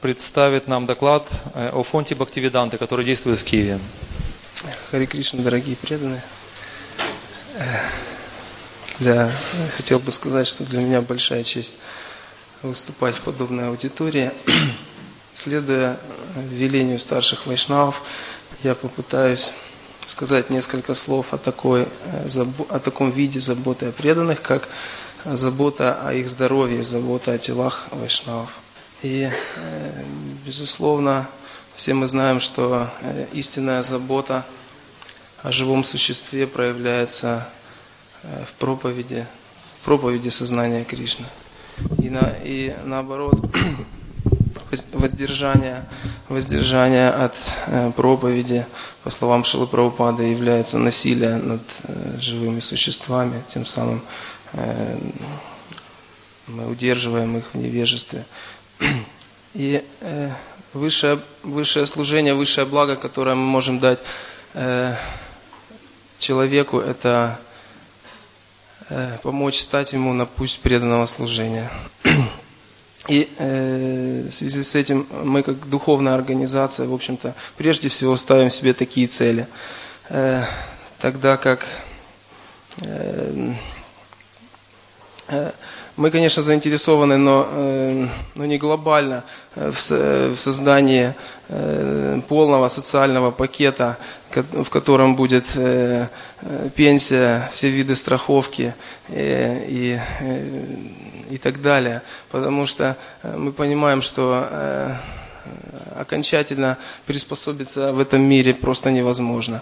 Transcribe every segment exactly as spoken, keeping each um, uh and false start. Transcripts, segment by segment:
представит нам доклад о фонде Бхактивиданты, который действует в Киеве. Харе Кришна, дорогие преданные. Я хотел бы сказать, что для меня большая честь выступать в подобной аудитории. Следуя велению старших вайшнавов, я попытаюсь сказать несколько слов о, такой, о таком виде заботы о преданных, как забота о их здоровье, забота о телах вайшнавов. И, безусловно, все мы знаем, что истинная забота о живом существе проявляется в проповеди, в проповеди сознания Кришны. И, на, и наоборот, воздержание, воздержание от проповеди, по словам Шрилы Прабхупады, является насилием над живыми существами, тем самым мы удерживаем их в невежестве. И высшее, высшее служение, высшее благо, которое мы можем дать человеку, это помочь стать ему на путь преданного служения. И э, в связи с этим мы, как духовная организация, в общем-то, прежде всего ставим себе такие цели. Э, тогда как э, э, мы, конечно, заинтересованы, но, э, но не глобально в, в создании э, полного социального пакета, в котором будет э, пенсия, все виды страховки э, и, э, и так далее. Потому что мы понимаем, что э, окончательно приспособиться в этом мире просто невозможно.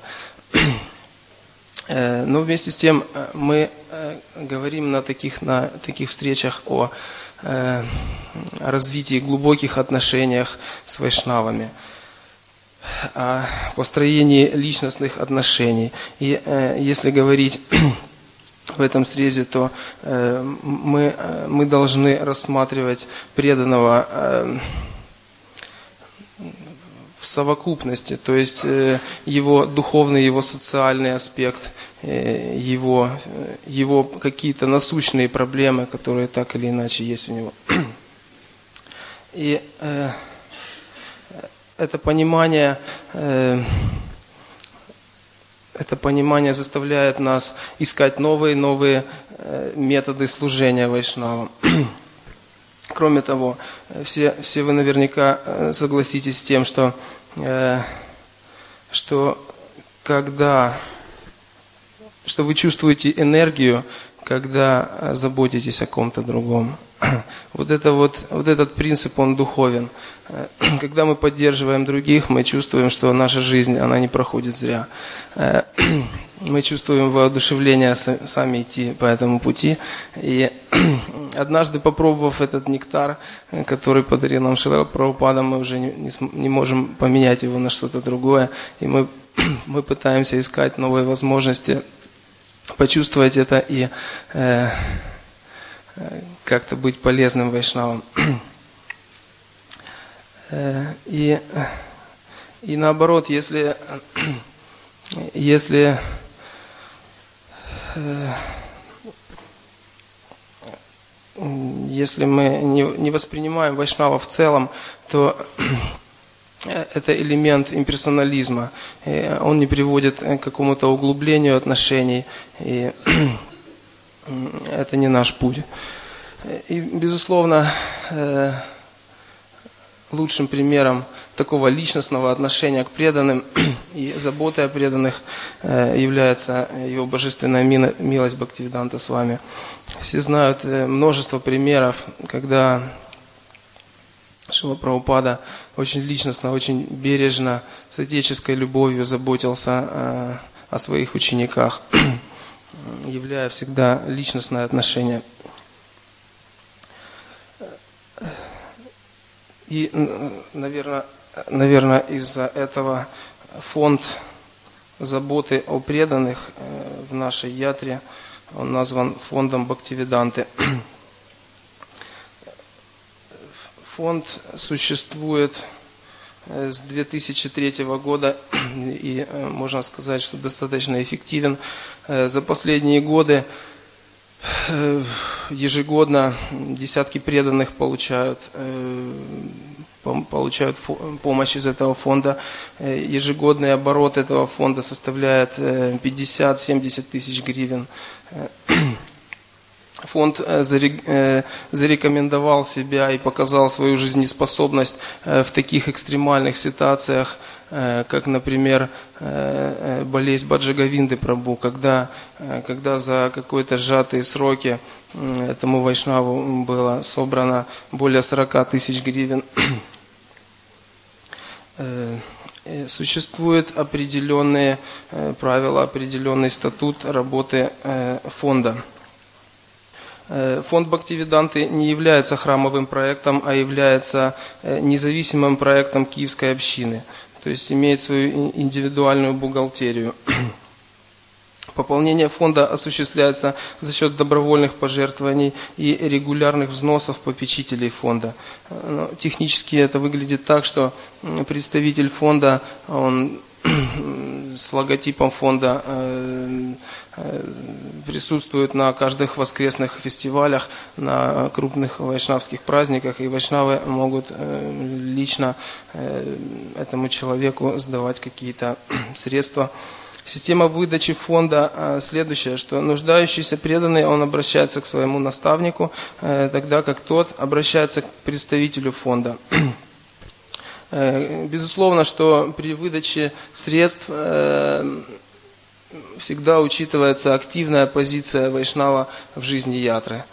Но вместе с тем мы говорим на таких, на таких встречах о развитии глубоких отношениях с вайшнавами, о построении личностных отношений. И если говорить в этом срезе, то мы, мы должны рассматривать преданного в совокупности, то есть его духовный, его социальный аспект, его, его какие-то насущные проблемы, которые так или иначе есть у него. И э, это понимание, э, это понимание заставляет нас искать новые, новые э, методы служения вайшнавам. Кроме того, все, все вы наверняка согласитесь с тем, что, э, что когда что вы чувствуете энергию, когда заботитесь о ком-то другом. Вот, это вот, вот этот принцип, он духовен. Когда мы поддерживаем других, мы чувствуем, что наша жизнь, она не проходит зря. Мы чувствуем воодушевление сами идти по этому пути. И однажды, попробовав этот нектар, который подарил нам Шрила Прабхупада, мы уже не, не, не можем поменять его на что-то другое. И мы, мы пытаемся искать новые возможности почувствовать это и э, как-то быть полезным вайшнавам. И, и наоборот, если, если если мы не, не воспринимаем вайшнава в целом, то это элемент имперсонализма. И он не приводит к какому-то углублению отношений. И это не наш путь. И, безусловно, лучшим примером такого личностного отношения к преданным и заботы о преданных является его божественная милость Бхактивиданта с вами. Все знают множество примеров, когда Шрила Прабхупада очень личностно, очень бережно, с отеческой любовью заботился о своих учениках, являя всегда личностное отношение. И, наверное, наверное, из-за этого фонд заботы о преданных в нашей ятре, он назван фондом Бхактивиданты. Фонд существует с две тысячи третьего года и можно сказать, что достаточно эффективен. За последние годы ежегодно десятки преданных получают получают помощь из этого фонда. Ежегодный оборот этого фонда составляет пятьдесят-семьдесят тысяч гривен. Фонд зарекомендовал себя и показал свою жизнеспособность в таких экстремальных ситуациях, как, например, болезнь Баджаговинды Прабху, когда, когда за какие-то сжатые сроки этому вайшнаву было собрано более сорока тысяч гривен. Существуют определенные правила, определенный статут работы фонда. Фонд Бхактивиданты не является храмовым проектом, а является независимым проектом Киевской общины. То есть имеет свою индивидуальную бухгалтерию. Пополнение фонда осуществляется за счет добровольных пожертвований и регулярных взносов попечителей фонда. Но технически это выглядит так, что представитель фонда, он с логотипом фонда присутствует на каждых воскресных фестивалях, на крупных вайшнавских праздниках, и вайшнавы могут лично этому человеку сдавать какие-то средства. Система выдачи фонда следующая, что нуждающийся преданный, он обращается к своему наставнику, тогда как тот обращается к представителю фонда. Безусловно, что при выдаче средств всегда учитывается активная позиция вайшнава в жизни ятры.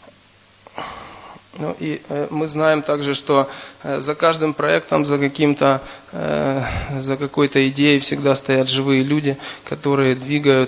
Ну, и мы знаем также, что за каждым проектом, за каким-то, за какой-то идеей всегда стоят живые люди, которые двигают,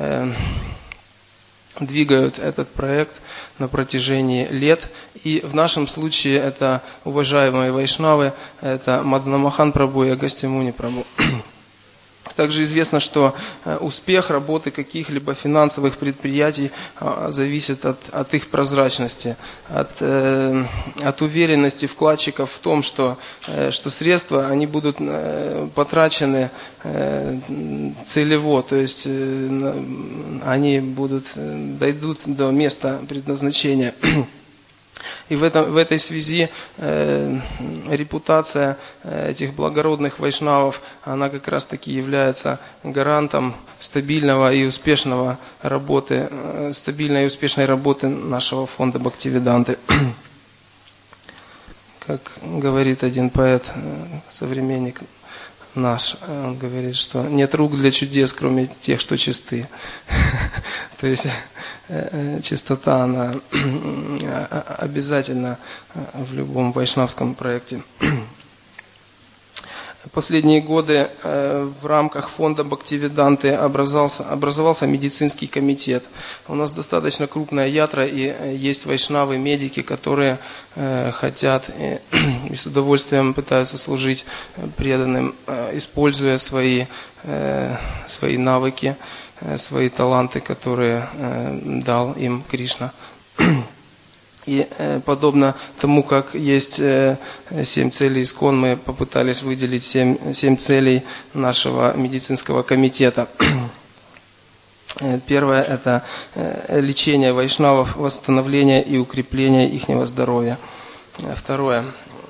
двигают этот проект на протяжении лет. И в нашем случае это уважаемые вайшнавы, это Мадана Прабху и Агастья Муни Прабху. Также известно, что успех работы каких-либо финансовых предприятий зависит от, от их прозрачности, от, от уверенности вкладчиков в том, что, что средства они будут потрачены целево, то есть они будут, дойдут до места предназначения. И в, этом, в этой связи э, репутация этих благородных вайшнавов, она как раз таки является гарантом стабильного и успешного работы, э, стабильной и успешной работы нашего фонда Бхактивиданты. Как говорит один поэт, современник наш, он говорит, что нет рук для чудес, кроме тех, что чисты. То есть чистота, она обязательна в любом вайшнавском проекте. Последние годы в рамках фонда Бхактивиданты образовался, образовался медицинский комитет. У нас достаточно крупная ятра, и есть вайшнавы, медики, которые хотят и с удовольствием пытаются служить преданным, используя свои, свои навыки, свои таланты, которые дал им Кришна. И э, подобно тому, как есть э, семь целей ИСККОН, мы попытались выделить семь, семь целей нашего медицинского комитета. Первое – это э, лечение вайшнавов, восстановление и укрепление ихнего здоровья. Второе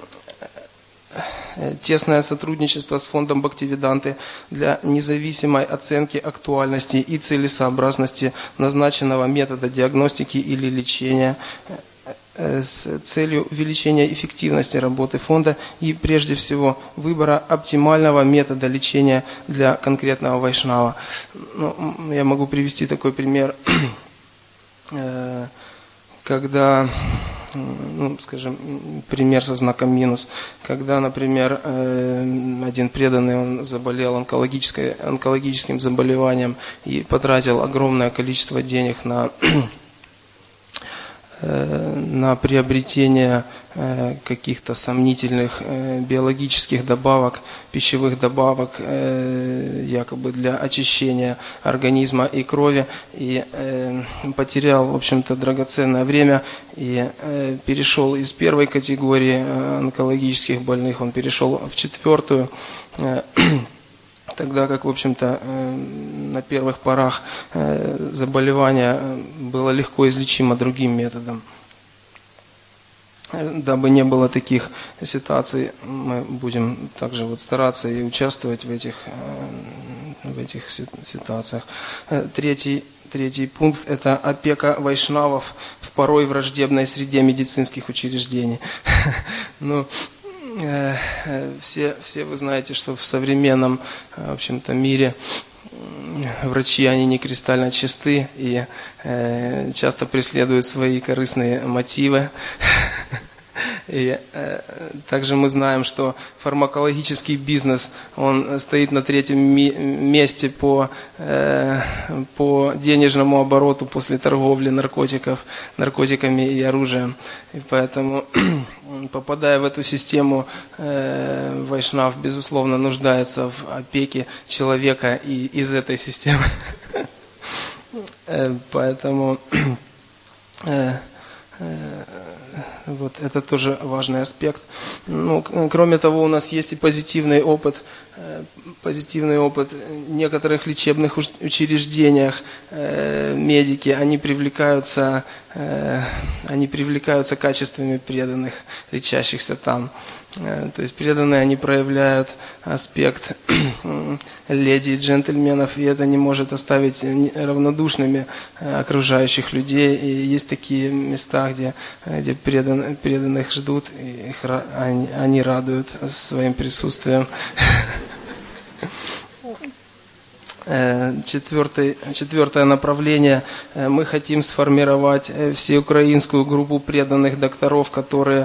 – тесное сотрудничество с фондом Бхактивиданты для независимой оценки актуальности и целесообразности назначенного метода диагностики или лечения, с целью увеличения эффективности работы фонда и, прежде всего, выбора оптимального метода лечения для конкретного вайшнава. Ну, я могу привести такой пример, когда, ну, скажем, пример со знаком минус, когда, например, один преданный, он заболел онкологической, онкологическим заболеванием и потратил огромное количество денег на на приобретение каких-то сомнительных биологических добавок, пищевых добавок, якобы для очищения организма и крови, и потерял, в общем-то, драгоценное время и перешел из первой категории онкологических больных, он перешел в четвертую, тогда как, в общем-то, на первых порах заболевание было легко излечимо другим методом. Дабы не было таких ситуаций, мы будем также вот стараться и участвовать в этих, в этих ситуациях. Третий, третий пункт – это опека вайшнавов в порой враждебной среде медицинских учреждений. Ну, все, все вы знаете, что в современном, в общем-то, мире врачи, они не кристально чисты и э, часто преследуют свои корыстные мотивы. И э, также мы знаем, что фармакологический бизнес, он стоит на третьем ми- месте по, э, по денежному обороту после торговли наркотиков, наркотиками и оружием. И поэтому, попадая в эту систему, э, вайшнав, безусловно, нуждается в опеке человека и из этой системы. Поэтому вот это тоже важный аспект. Ну, кроме того, у нас есть и позитивный опыт, позитивный опыт в некоторых лечебных учреждениях. Медики, они привлекаются, они привлекаются качествами преданных, лечащихся там. То есть преданные, они проявляют аспект леди и джентльменов, и это не может оставить равнодушными окружающих людей. И есть такие места, где, где предан, преданных ждут, и их, они, они радуют своим присутствием. Четвертое, четвертое направление. Мы хотим сформировать всеукраинскую группу преданных докторов, которые,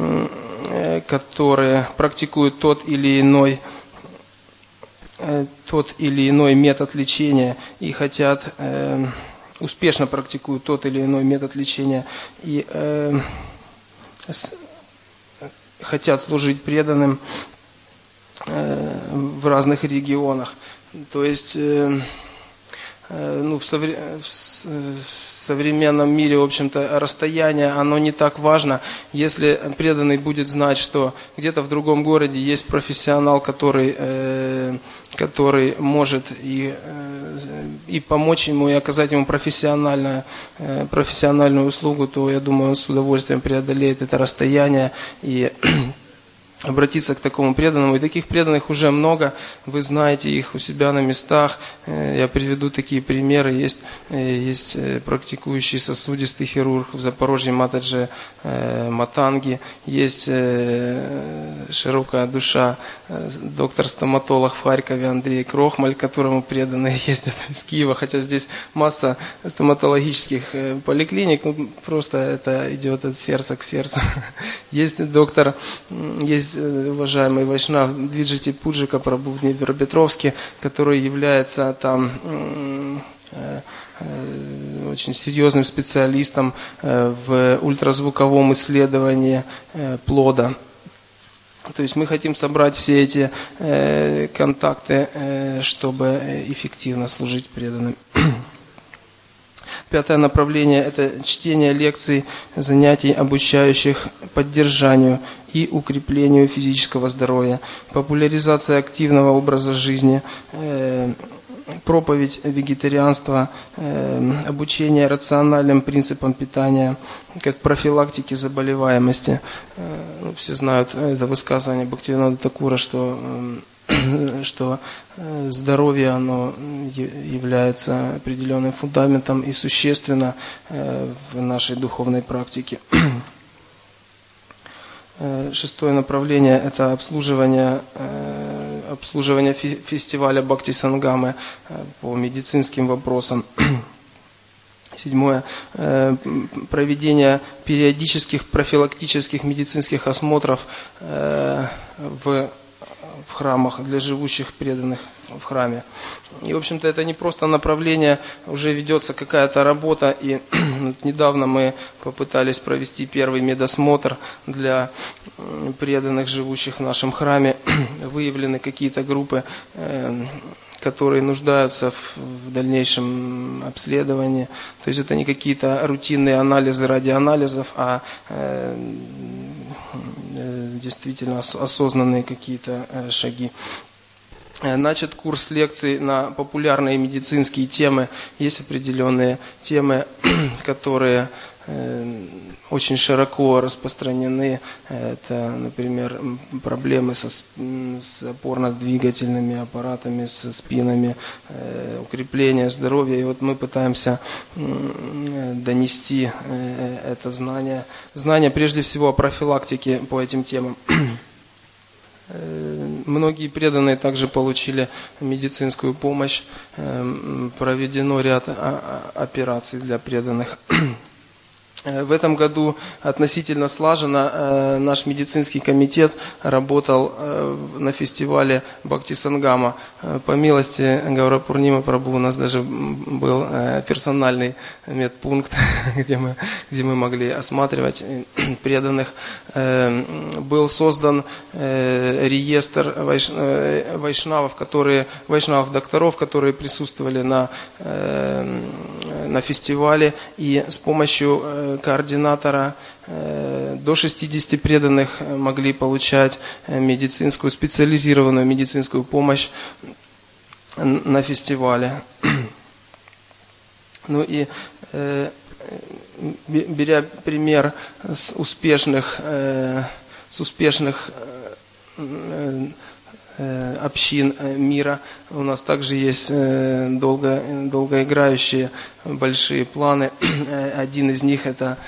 которые практикуют тот или иной, тот или иной метод лечения и хотят, успешно практикуют тот или иной метод лечения и хотят служить преданным в разных регионах. То есть э, э, ну, в, совре- в современном мире, в общем-то, расстояние, оно не так важно. Если преданный будет знать, что где-то в другом городе есть профессионал, который, э, который может и, э, и помочь ему, и оказать ему профессиональную, э, профессиональную услугу, то, я думаю, он с удовольствием преодолеет это расстояние и обратиться к такому преданному. И таких преданных уже много, вы знаете их у себя на местах. Я приведу такие примеры. Есть, есть практикующий сосудистый хирург в Запорожье Матаджи Матанги, есть широкая душа, доктор-стоматолог в Харькове Андрей Крохмаль, которому преданные ездят из Киева, хотя здесь масса стоматологических поликлиник, ну, просто это идет от сердца к сердцу. Есть доктор, есть уважаемый вайшнав Двиджити Пуджика Прабhu в Днепропетровске, который является там э, э, очень серьезным специалистом э, в ультразвуковом исследовании э, плода. То есть мы хотим собрать все эти э, контакты, э, чтобы эффективно служить преданным. Пятое направление – это чтение лекций, занятий, обучающих поддержанию и укреплению физического здоровья, популяризация активного образа жизни, э, проповедь вегетарианства, э, обучение рациональным принципам питания, как профилактики заболеваемости. Э, ну, все знают это высказывание Бхактивинода Такура, что э, что здоровье, оно является определенным фундаментом и существенно в нашей духовной практике. Шестое направление – это обслуживание, обслуживание фестиваля Бхакти Сангамы по медицинским вопросам. Седьмое – проведение периодических профилактических медицинских осмотров в в храмах для живущих преданных в храме. И, в общем-то, это не просто направление, уже ведется какая-то работа, и недавно мы попытались провести первый медосмотр для преданных, живущих в нашем храме. Выявлены какие-то группы, которые нуждаются в дальнейшем обследовании. То есть это не какие-то рутинные анализы ради анализов, а действительно осознанные какие-то шаги. Начат курс лекций на популярные медицинские темы. Есть определенные темы, которые очень широко распространены. Это, например, проблемы со, с опорно-двигательными аппаратами, со спинами, укрепление здоровья. И вот мы пытаемся донести это знание. Знание прежде всего о профилактике по этим темам. Многие преданные также получили медицинскую помощь. Проведено ряд операций для преданных. В этом году относительно слаженно наш медицинский комитет работал на фестивале Бхакти Сангама. По милости Гаурапурнима Прабху у нас даже был персональный медпункт, где мы, где мы могли осматривать преданных. Был создан реестр вайшнавов, которые, вайшнавов-докторов, которые присутствовали на, на фестивале, и с помощью координатора до шестидесяти преданных могли получать медицинскую, специализированную медицинскую помощь на фестивале. Ну и беря пример с успешных, с успешных общин мира, у нас также есть долго, долгоиграющие большие планы. Один из них — это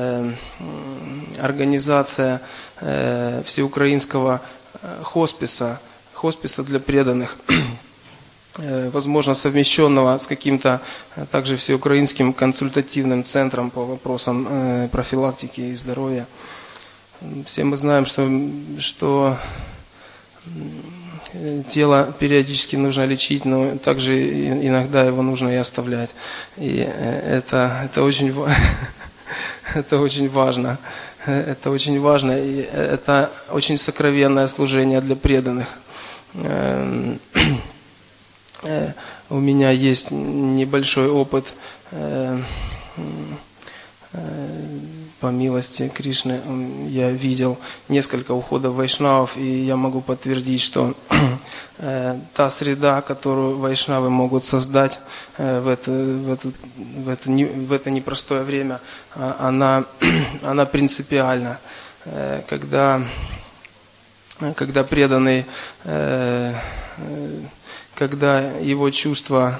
организация всеукраинского хосписа, хосписа для преданных, возможно, совмещенного с каким-то также всеукраинским консультативным центром по вопросам профилактики и здоровья. Все мы знаем, что, что тело периодически нужно лечить, но также иногда его нужно и оставлять. И это, это, очень, это очень важно. Это очень важно. И это очень сокровенное служение для преданных. У меня есть небольшой опыт, по милости Кришны. Я видел несколько уходов вайшнавов, и я могу подтвердить, что та среда, которую вайшнавы могут создать в это, в это, в это, в это непростое время, она, она принципиальна. Когда, когда преданный, когда его чувства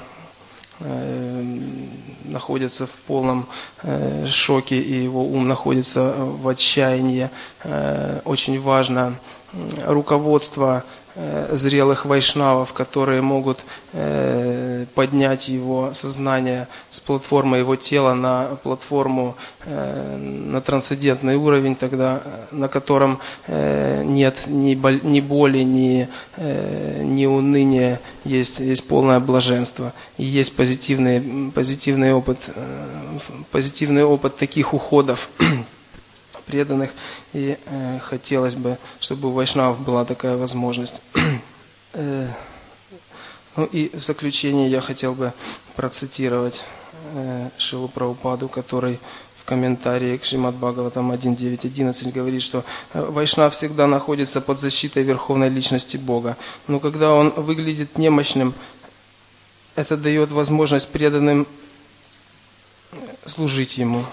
находится в полном шоке, и его ум находится в отчаянии, очень важно руководство зрелых вайшнавов, которые могут поднять его сознание с платформы его тела на платформу, на трансцендентный уровень, тогда, на котором нет ни боли, ни, ни уныния, есть, есть полное блаженство. И есть позитивный, позитивный опыт, позитивный опыт таких уходов преданных, и э, хотелось бы, чтобы у вайшнавов была такая возможность. э, ну и в заключение я хотел бы процитировать э, Шрилу Прабхупаду, который в комментарии к Шримад Бхагаватам один девять одиннадцать говорит, что вайшнав всегда находится под защитой Верховной Личности Бога, но когда он выглядит немощным, это дает возможность преданным служить ему.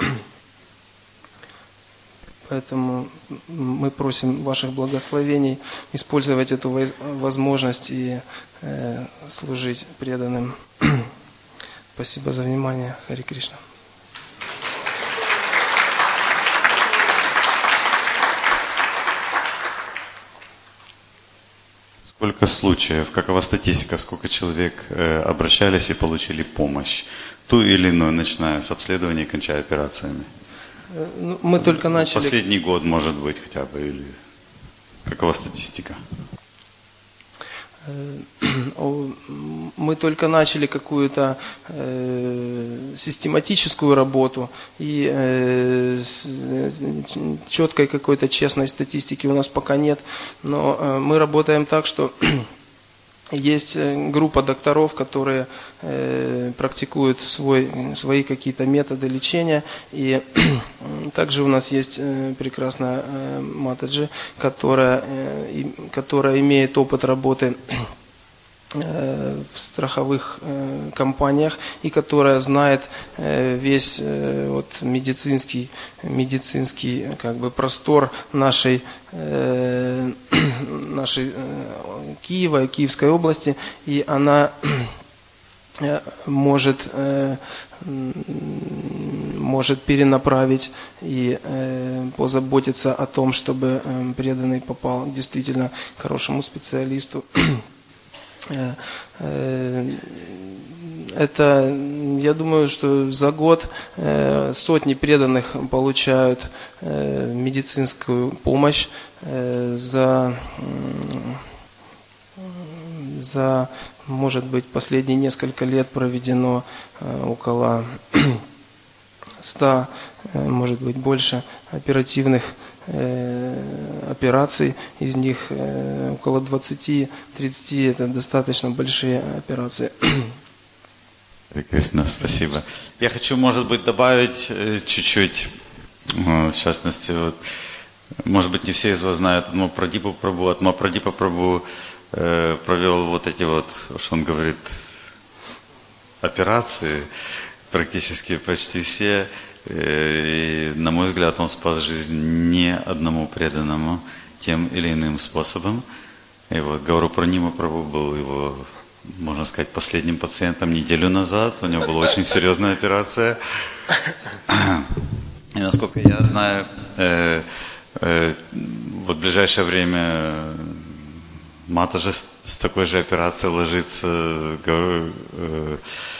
Поэтому мы просим ваших благословений использовать эту возможность и э, служить преданным. Спасибо за внимание. Хари Кришна. Сколько случаев, какова статистика, сколько человек э, обращались и получили помощь, ту или иную, начиная с обследования и кончая операциями? Мы только начали... Последний год, может быть, хотя бы, или какова статистика? Мы только начали какую-то э, систематическую работу, и э, четкой какой-то честной статистики у нас пока нет, но э, мы работаем так, что есть группа докторов, которые э, практикуют свой, свои какие-то методы лечения, и также у нас есть э, прекрасная э, Матаджи, которая, э, и, которая имеет опыт работы в страховых компаниях и которая знает весь вот медицинский, медицинский как бы простор нашей, нашей Киева, Киевской области, и она может, может перенаправить и позаботиться о том, чтобы преданный попал действительно к хорошему специалисту. Это, я думаю, что за год сотни преданных получают медицинскую помощь. За, за, может быть, последние несколько лет проведено около ста, может быть, больше оперативных операций, из них около двадцати-тридцати это достаточно большие операции. Кришна, спасибо. Я хочу, может быть, добавить чуть-чуть, в частности, вот, может быть, не все из вас знают Атма Прадипа Прабху. Атма Прадипа Прабху э, провел вот эти вот, что он говорит, операции, практически почти все. И, на мой взгляд, он спас жизнь не одному преданному тем или иным способом. И вот Гауру Пурнима Прабху был его, можно сказать, последним пациентом неделю назад. У него была очень серьезная операция. И насколько я знаю, э, э, вот в ближайшее время Матаджи с, с такой же операцией ложится э, э,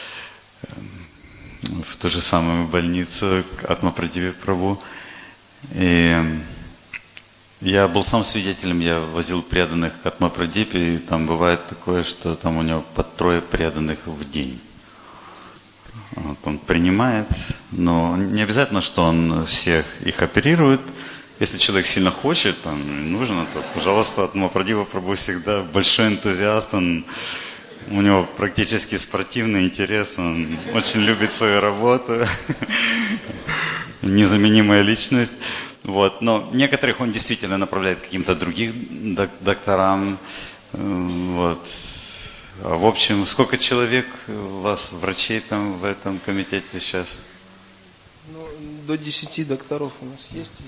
в ту же самую больницу Атма Прадипа Прабху. И я был сам свидетелем, я возил преданных к Атма Прадипе, и там бывает такое, что там у него по трое преданных в день. Вот он принимает, но не обязательно, что он всех их оперирует. Если человек сильно хочет, там, нужно, то, пожалуйста, Атма Прадипа Прабху всегда большой энтузиаст, он, у него практически спортивный интерес, он очень любит свою работу, незаменимая личность. Вот. Но некоторых он действительно направляет к каким-то другим докторам. Вот. А в общем, сколько человек у вас, врачей там в этом комитете сейчас? Ну, до десяти докторов у нас есть.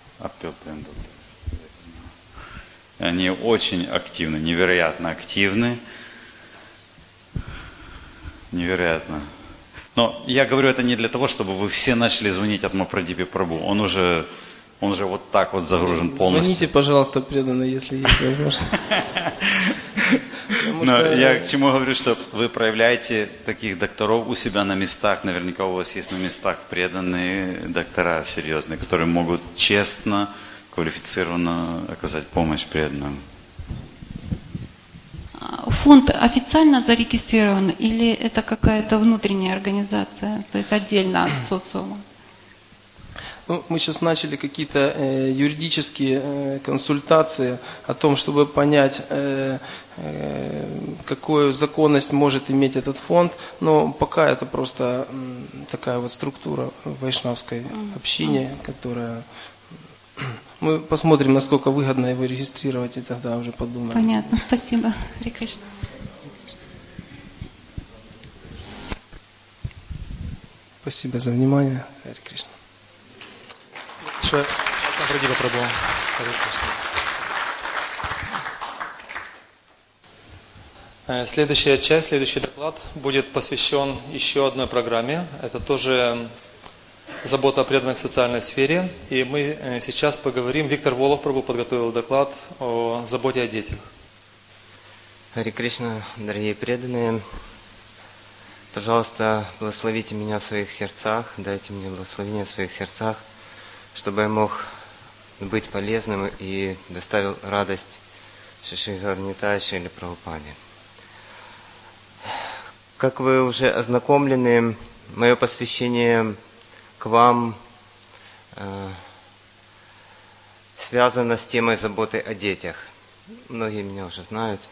Они очень активны, невероятно активны. Невероятно. Но я говорю это не для того, чтобы вы все начали звонить Атма Прадипе Прабху. Он уже, он уже вот так вот загружен полностью. Звоните, пожалуйста, преданные, если есть возможность. Но я к чему говорю, что вы проявляете таких докторов у себя на местах. Наверняка у вас есть на местах преданные доктора серьезные, которые могут честно, квалифицированно оказать помощь преданным. Фонд официально зарегистрирован или это какая-то внутренняя организация, то есть отдельно от социума? Ну, мы сейчас начали какие-то э, юридические э, консультации о том, чтобы понять, э, э, какую законность может иметь этот фонд, но пока это просто э, такая вот структура вайшнавской общины, которая... Мы посмотрим, насколько выгодно его регистрировать, и тогда уже подумаем. Понятно, спасибо. Харе Кришна. Спасибо за внимание. Харе Кришна. Большое. Атма Прадипа Прабху. Харе Кришна. Следующая часть, следующий доклад будет посвящен еще одной программе. Это тоже забота о преданных в социальной сфере. И мы сейчас поговорим. Виктор Волов Прабху подготовил доклад о заботе о детях. Харе Кришна, дорогие преданные, пожалуйста, благословите меня в своих сердцах, дайте мне благословение в своих сердцах, чтобы я мог быть полезным и доставил радость Шиши Гарнита и Шриле Прабхупаде. Как вы уже ознакомлены, мое посвящение к вам э, связано с темой заботы о детях. Многие меня уже знают,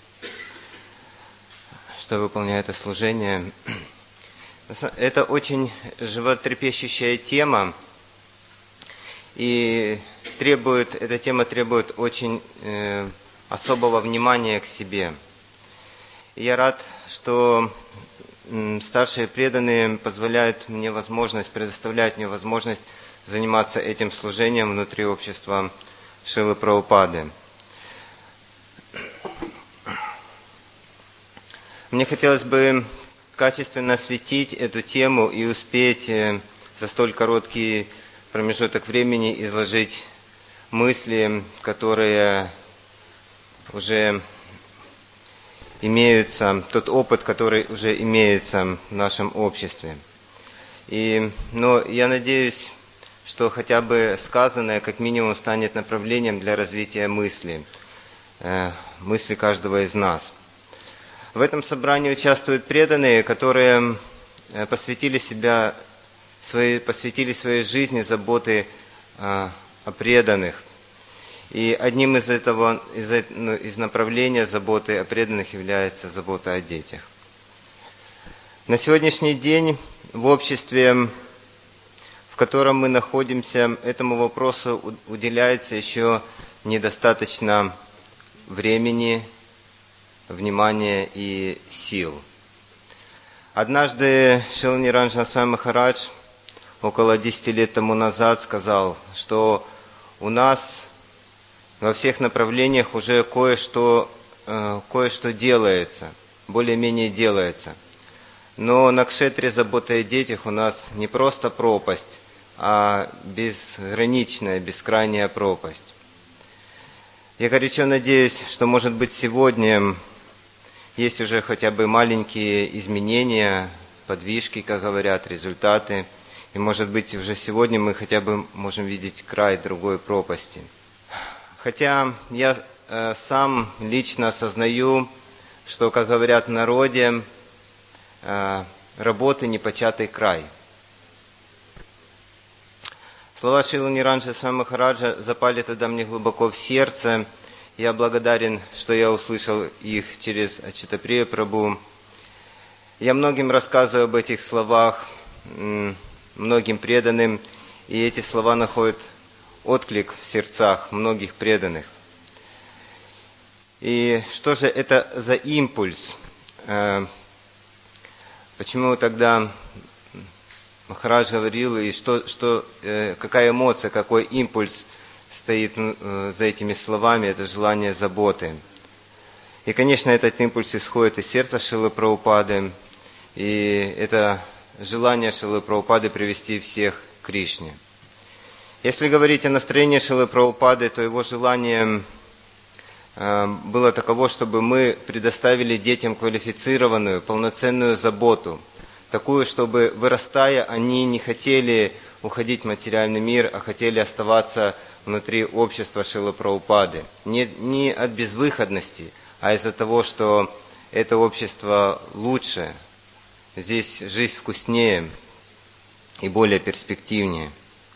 что я выполняю это служение. Это очень животрепещущая тема, и требует, эта тема требует очень э, особого внимания к себе. И я рад, что старшие преданные позволяют мне возможность, предоставляют мне возможность заниматься этим служением внутри общества Шрилы Прабхупады. Мне хотелось бы качественно осветить эту тему и успеть за столь короткий промежуток времени изложить мысли, которые уже имеются, тот опыт, который уже имеется в нашем обществе. И, но я надеюсь, что хотя бы сказанное как минимум станет направлением для развития мысли, э, мысли каждого из нас. В этом собрании участвуют преданные, которые посвятили себя, свои, посвятили своей жизни заботе э, о преданных. И одним из этого, из, ну, из направления заботы о преданных является забота о детях. На сегодняшний день в обществе, в котором мы находимся, этому вопросу уделяется еще недостаточно времени, внимания и сил. Однажды Шрила Ниранджана Свами Махарадж около десяти лет тому назад сказал, что у нас во всех направлениях уже кое-что, э, кое-что делается, более-менее делается. Но на кшетре забота о детях у нас не просто пропасть, а безграничная, бескрайняя пропасть. Я горячо надеюсь, что, может быть, сегодня есть уже хотя бы маленькие изменения, подвижки, как говорят, результаты. И, может быть, уже сегодня мы хотя бы можем видеть край другой пропасти. Хотя я э, сам лично осознаю, что, как говорят в народе, э, работы непочатый край. Слова Шрилы Ниранджана Свами Махараджа запали тогда мне глубоко в сердце. Я благодарен, что я услышал их через Ачутаприя Прабху. Я многим рассказываю об этих словах, многим преданным, и эти слова находят отклик в сердцах многих преданных. И что же это за импульс? Почему тогда Махарадж говорил, и что, что, какая эмоция, какой импульс стоит за этими словами, это желание заботы. И, конечно, этот импульс исходит из сердца Шрилы Прабхупады, и это желание Шрилы Прабхупады привести всех к Кришне. Если говорить о настроении Шрилы Прабхупады, то его желание было таково, чтобы мы предоставили детям квалифицированную, полноценную заботу, такую, чтобы, вырастая, они не хотели уходить в материальный мир, а хотели оставаться внутри общества Шрилы Прабхупады. Не, не от безвыходности, а из-за того, что это общество лучше, здесь жизнь вкуснее и более перспективнее.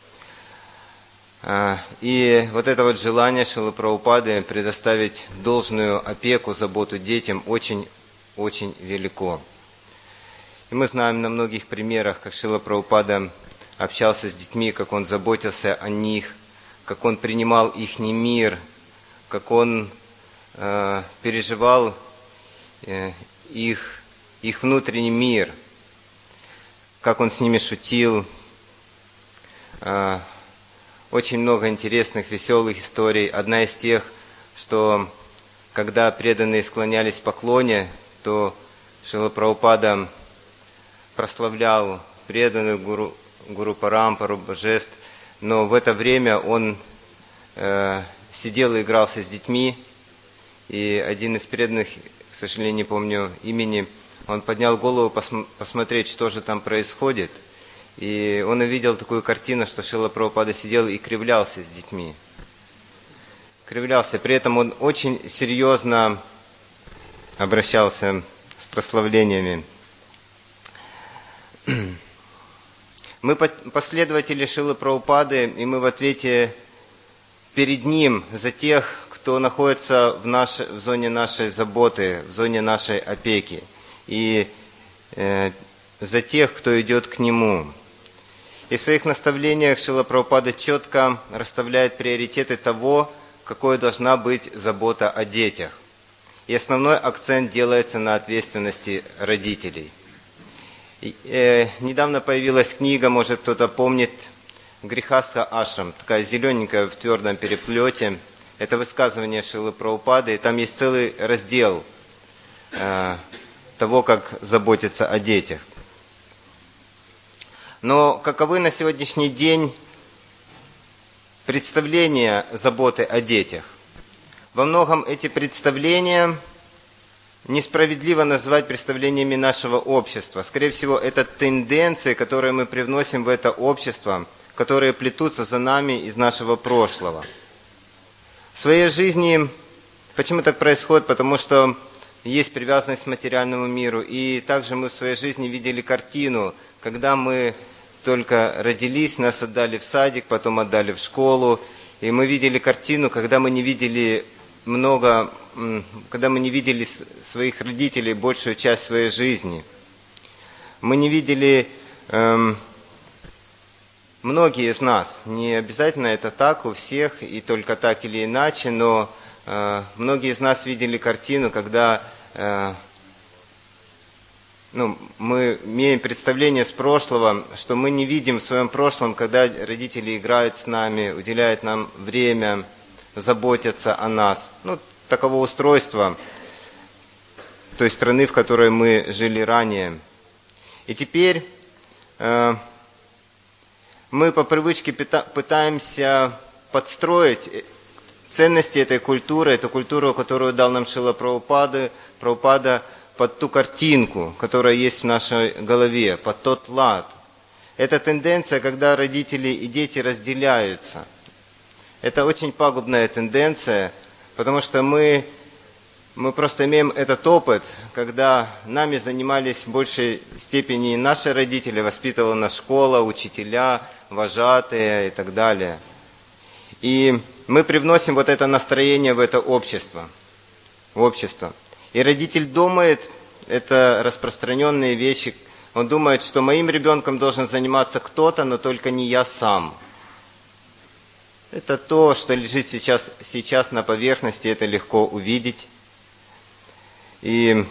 И вот это вот желание Шрилы Прабхупады предоставить должную опеку, заботу детям очень-очень велико. И мы знаем на многих примерах, как Шрила Прабхупада общался с детьми, как он заботился о них, как он принимал их мир, как он э, переживал э, их, их внутренний мир, как он с ними шутил. Э, очень много интересных, веселых историй. Одна из тех, что когда преданные склонялись в поклоне, то Шрила Прабхупада прославлял преданных гуру, гуру Парампару, божеств, но в это время он э, сидел и игрался с детьми, и один из преданных, к сожалению, не помню имени, он поднял голову посм- посмотреть, что же там происходит, и он увидел такую картину, что Шрила Прабхупада сидел и кривлялся с детьми. Кривлялся, при этом он очень серьезно обращался с прославлениями. Мы последователи Шрилы Прабхупады, и мы в ответе перед Ним за тех, кто находится в, нашей, в зоне нашей заботы, в зоне нашей опеки, и э, за тех, кто идет к Нему. И в своих наставлениях Шрила Прабхупада четко расставляет приоритеты того, какой должна быть забота о детях. и основной акцент делается на ответственности родителей. И, э, недавно появилась книга, может кто-то помнит, Грихастха Ашрам, такая зелененькая в твердом переплете. Это высказывание Шрилы Прабхупады, и там есть целый раздел э, того, как заботиться о детях. Но каковы на сегодняшний день представления заботы о детях? Во многом эти представления несправедливо назвать представлениями нашего общества. Скорее всего, это тенденции, которые мы привносим в это общество, которые плетутся за нами из нашего прошлого. В своей жизни, почему так происходит? Потому что есть привязанность к материальному миру. И также мы в своей жизни видели картину, когда мы только родились, нас отдали в садик, потом отдали в школу. И мы видели картину, когда мы не видели много, когда мы не видели своих родителей большую часть своей жизни. Мы не видели... Эм, Многие из нас, не обязательно это так у всех и только так или иначе, но э, многие из нас видели картину, когда э, ну, мы имеем представление с прошлого, что мы не видим в своем прошлом, когда родители играют с нами, уделяют нам время, заботятся о нас. Ну, таково устройство той страны, в которой мы жили ранее. И теперь... Э, Мы по привычке пытаемся подстроить ценности этой культуры, эту культуру, которую дал нам Шрила Прабхупада, Прабхупада, под ту картинку, которая есть в нашей голове, под тот лад. Это тенденция, когда родители и дети разделяются. Это очень пагубная тенденция, потому что мы, мы просто имеем этот опыт, когда нами занимались в большей степени наши родители, воспитывала нас школа, учителя, вожатые и так далее. И мы привносим вот это настроение в это общество. В общество. И родитель думает, это распространенные вещи, он думает, что моим ребенком должен заниматься кто-то, но только не я сам. Это то, что лежит сейчас, сейчас на поверхности, это легко увидеть. И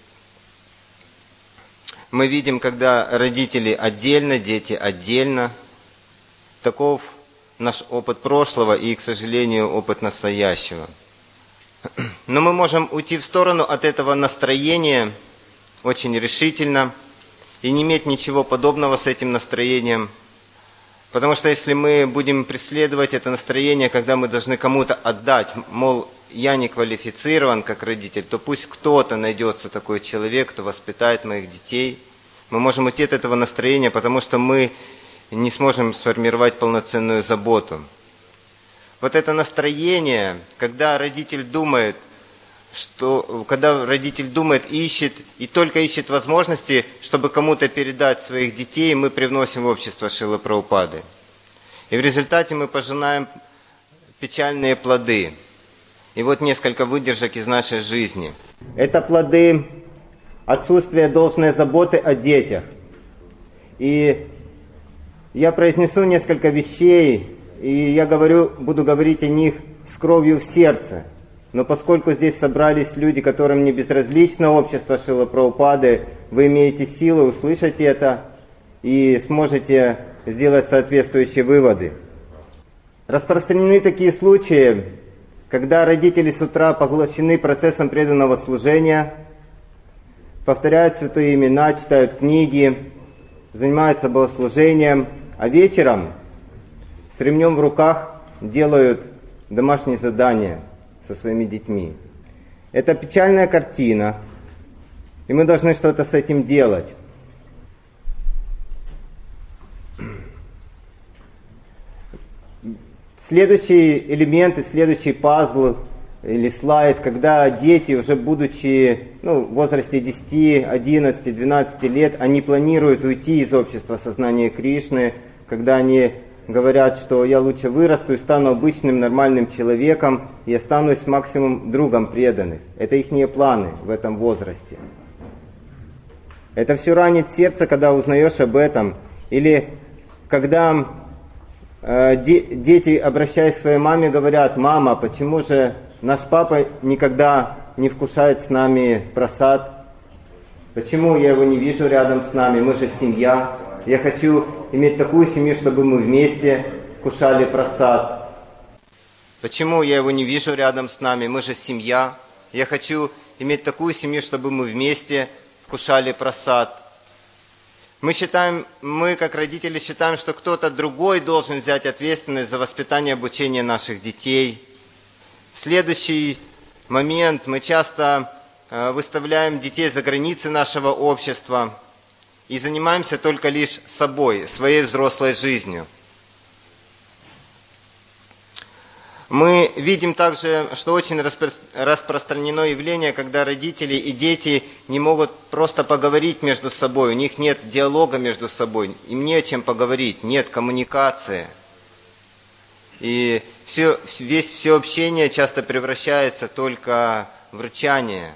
мы видим, когда родители отдельно, дети отдельно. Таков наш опыт прошлого и, к сожалению, опыт настоящего. Но мы можем уйти в сторону от этого настроения очень решительно и не иметь ничего подобного с этим настроением. Потому что если мы будем преследовать это настроение, когда мы должны кому-то отдать, мол, я не квалифицирован как родитель, то пусть кто-то найдется такой человек, кто воспитает моих детей. Мы можем уйти от этого настроения, потому что мы не сможем сформировать полноценную заботу. Вот это настроение, когда родитель думает, что, когда родитель думает, ищет и только ищет возможности, чтобы кому-то передать своих детей, мы привносим в общество Шрилы Прабхупады. И в результате мы пожинаем печальные плоды. И вот несколько выдержек из нашей жизни. Это плоды отсутствия должной заботы о детях. И я произнесу несколько вещей, и я говорю, буду говорить о них с кровью в сердце. Но поскольку здесь собрались люди, которым не безразлично общество Шрилы Прабхупады, вы имеете силы услышать это и сможете сделать соответствующие выводы. Распространены такие случаи, когда родители с утра поглощены процессом преданного служения, повторяют святые имена, читают книги, занимаются богослужением, а вечером с ремнем в руках делают домашние задания со своими детьми. Это печальная картина, и мы должны что-то с этим делать. Следующий элемент и следующий пазл или слайд, когда дети, уже будучи ну, в возрасте десяти, одиннадцати, двенадцати лет, они планируют уйти из общества сознания Кришны, когда они говорят, что я лучше вырасту и стану обычным нормальным человеком и останусь максимум другом преданных. Это их планы в этом возрасте. Это все ранит сердце, когда узнаешь об этом. Или когда э, де- дети, обращаясь к своей маме, говорят: «Мама, почему же наш папа никогда не вкушает с нами прасад? Почему я его не вижу рядом с нами? Мы же семья. Я хочу иметь такую семью, чтобы мы вместе вкушали прасад. Почему я его не вижу рядом с нами? Мы же семья. Я хочу иметь такую семью, чтобы мы вместе вкушали прасад. Мы считаем, мы как родители считаем, что кто-то другой должен взять ответственность за воспитание и обучение наших детей. Следующий момент. Мы часто э, выставляем детей за границы нашего общества и занимаемся только лишь собой, своей взрослой жизнью. Мы видим также, что очень распро- распространено явление, когда родители и дети не могут просто поговорить между собой, у них нет диалога между собой, им не о чем поговорить, нет коммуникации. И все, весь, все общение часто превращается только в рычание.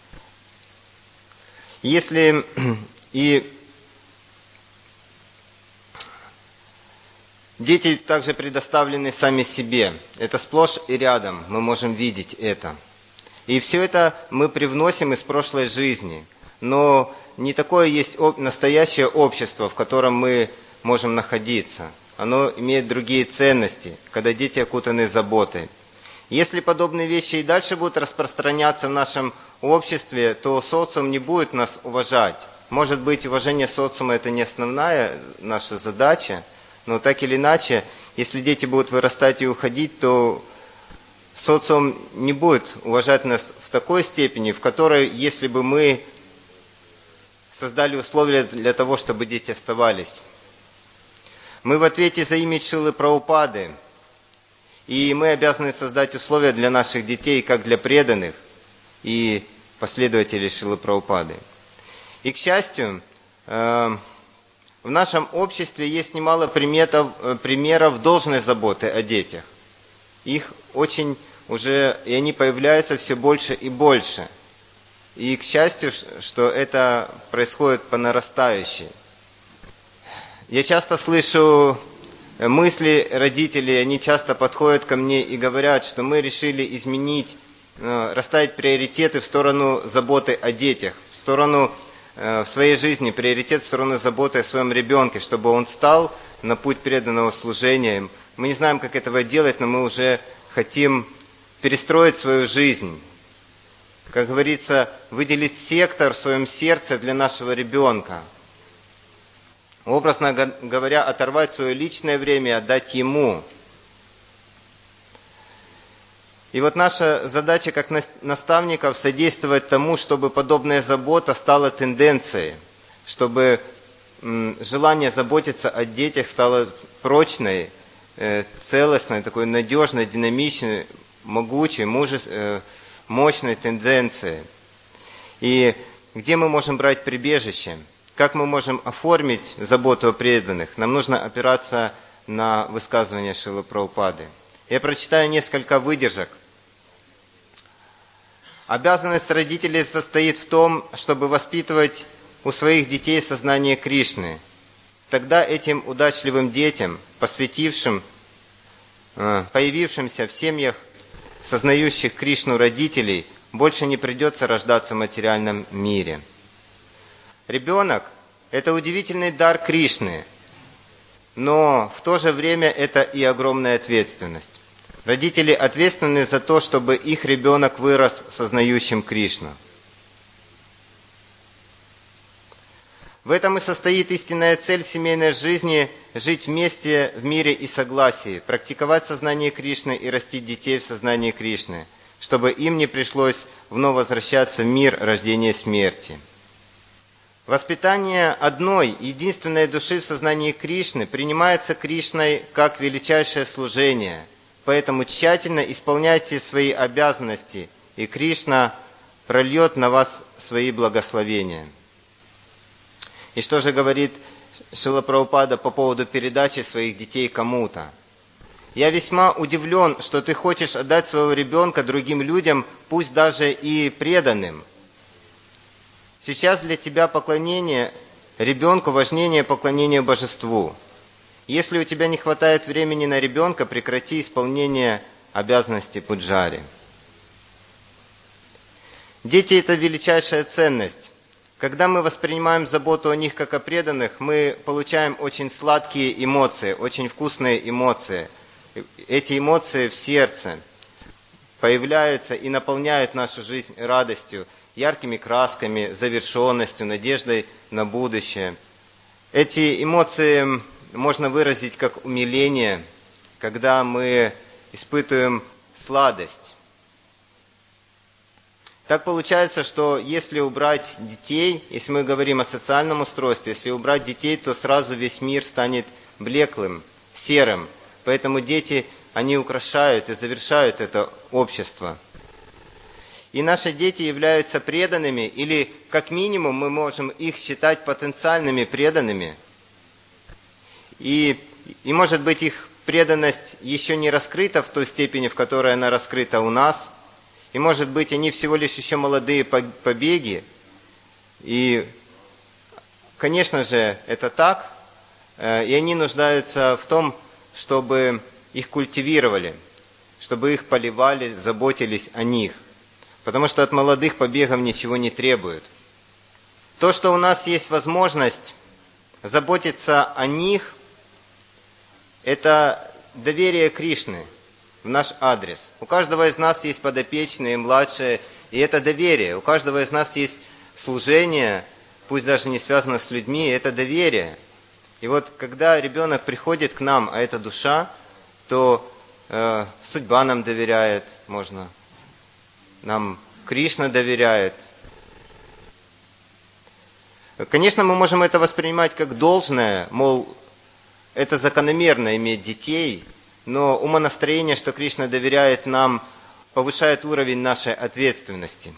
Если и дети также предоставлены сами себе. Это сплошь и рядом, мы можем видеть это. И все это мы привносим из прошлой жизни. Но не такое есть настоящее общество, в котором мы можем находиться. Оно имеет другие ценности, когда дети окутаны заботой. Если подобные вещи и дальше будут распространяться в нашем обществе, то социум не будет нас уважать. Может быть, уважение социума – это не основная наша задача, но так или иначе, если дети будут вырастать и уходить, то социум не будет уважать нас в такой степени, в которой, если бы мы создали условия для того, чтобы дети оставались. Мы в ответе за имидж Шрилы Прабхупады, и мы обязаны создать условия для наших детей, как для преданных и последователей Шрилы Прабхупады. И, к счастью, в нашем обществе есть немало приметов, примеров должной заботы о детях. Их очень уже, и они появляются все больше и больше. И, к счастью, что это происходит по нарастающей. Я часто слышу мысли родителей, они часто подходят ко мне и говорят, что мы решили изменить, расставить приоритеты в сторону заботы о детях, в сторону в своей жизни приоритет в сторону заботы о своем ребенке, чтобы он стал на путь преданного служения. Мы не знаем, как этого делать, но мы уже хотим перестроить свою жизнь. Как говорится, выделить сектор в своем сердце для нашего ребенка. Образно говоря, оторвать свое личное время и отдать ему. И вот наша задача как наставников содействовать тому, чтобы подобная забота стала тенденцией, чтобы желание заботиться о детях стало прочной, целостной, такой надежной, динамичной, могучей, мужественной, мощной тенденцией. И где мы можем брать прибежище? Как мы можем оформить заботу о преданных? Нам нужно опираться на высказывания Шрилы Прабхупады. Я прочитаю несколько выдержек. Обязанность родителей состоит в том, чтобы воспитывать у своих детей сознание Кришны. Тогда этим удачливым детям, посвятившим, появившимся в семьях сознающих Кришну родителей, больше не придется рождаться в материальном мире. Ребенок – это удивительный дар Кришны, но в то же время это и огромная ответственность. Родители ответственны за то, чтобы их ребенок вырос сознающим Кришну. В этом и состоит истинная цель семейной жизни – жить вместе в мире и согласии, практиковать сознание Кришны и растить детей в сознании Кришны, чтобы им не пришлось вновь возвращаться в мир рождения и смерти. Воспитание одной, единственной души в сознании Кришны принимается Кришной как величайшее служение, поэтому тщательно исполняйте свои обязанности, и Кришна прольет на вас свои благословения. И что же говорит Шрила Прабхупада по поводу передачи своих детей кому-то? Я весьма удивлен, что ты хочешь отдать своего ребенка другим людям, пусть даже и преданным. Сейчас для тебя поклонение ребенку важнее поклонения божеству. Если у тебя не хватает времени на ребенка, прекрати исполнение обязанностей пуджари. Дети – это величайшая ценность. Когда мы воспринимаем заботу о них как о преданных, мы получаем очень сладкие эмоции, очень вкусные эмоции. Эти эмоции в сердце появляются и наполняют нашу жизнь радостью, яркими красками, завершенностью, надеждой на будущее. Эти эмоции можно выразить как умиление, когда мы испытываем сладость. Так получается, что если убрать детей, если мы говорим о социальном устройстве, если убрать детей, то сразу весь мир станет блеклым, серым. Поэтому дети, они украшают и завершают это общество. И наши дети являются преданными, или как минимум мы можем их считать потенциальными преданными. И, и может быть их преданность еще не раскрыта в той степени, в которой она раскрыта у нас. И может быть они всего лишь еще молодые побеги. И, конечно же, это так. И они нуждаются в том, чтобы их культивировали, чтобы их поливали, заботились о них. Потому что от молодых побегов ничего не требуют. То, что у нас есть возможность заботиться о них, это доверие Кришны в наш адрес. У каждого из нас есть подопечные, младшие, и это доверие. У каждого из нас есть служение, пусть даже не связано с людьми, это доверие. И вот когда ребенок приходит к нам, а это душа, то э, судьба нам доверяет, можно, нам Кришна доверяет. Конечно, мы можем это воспринимать как должное, мол, это закономерно иметь детей, но умонастроение, что Кришна доверяет нам, повышает уровень нашей ответственности.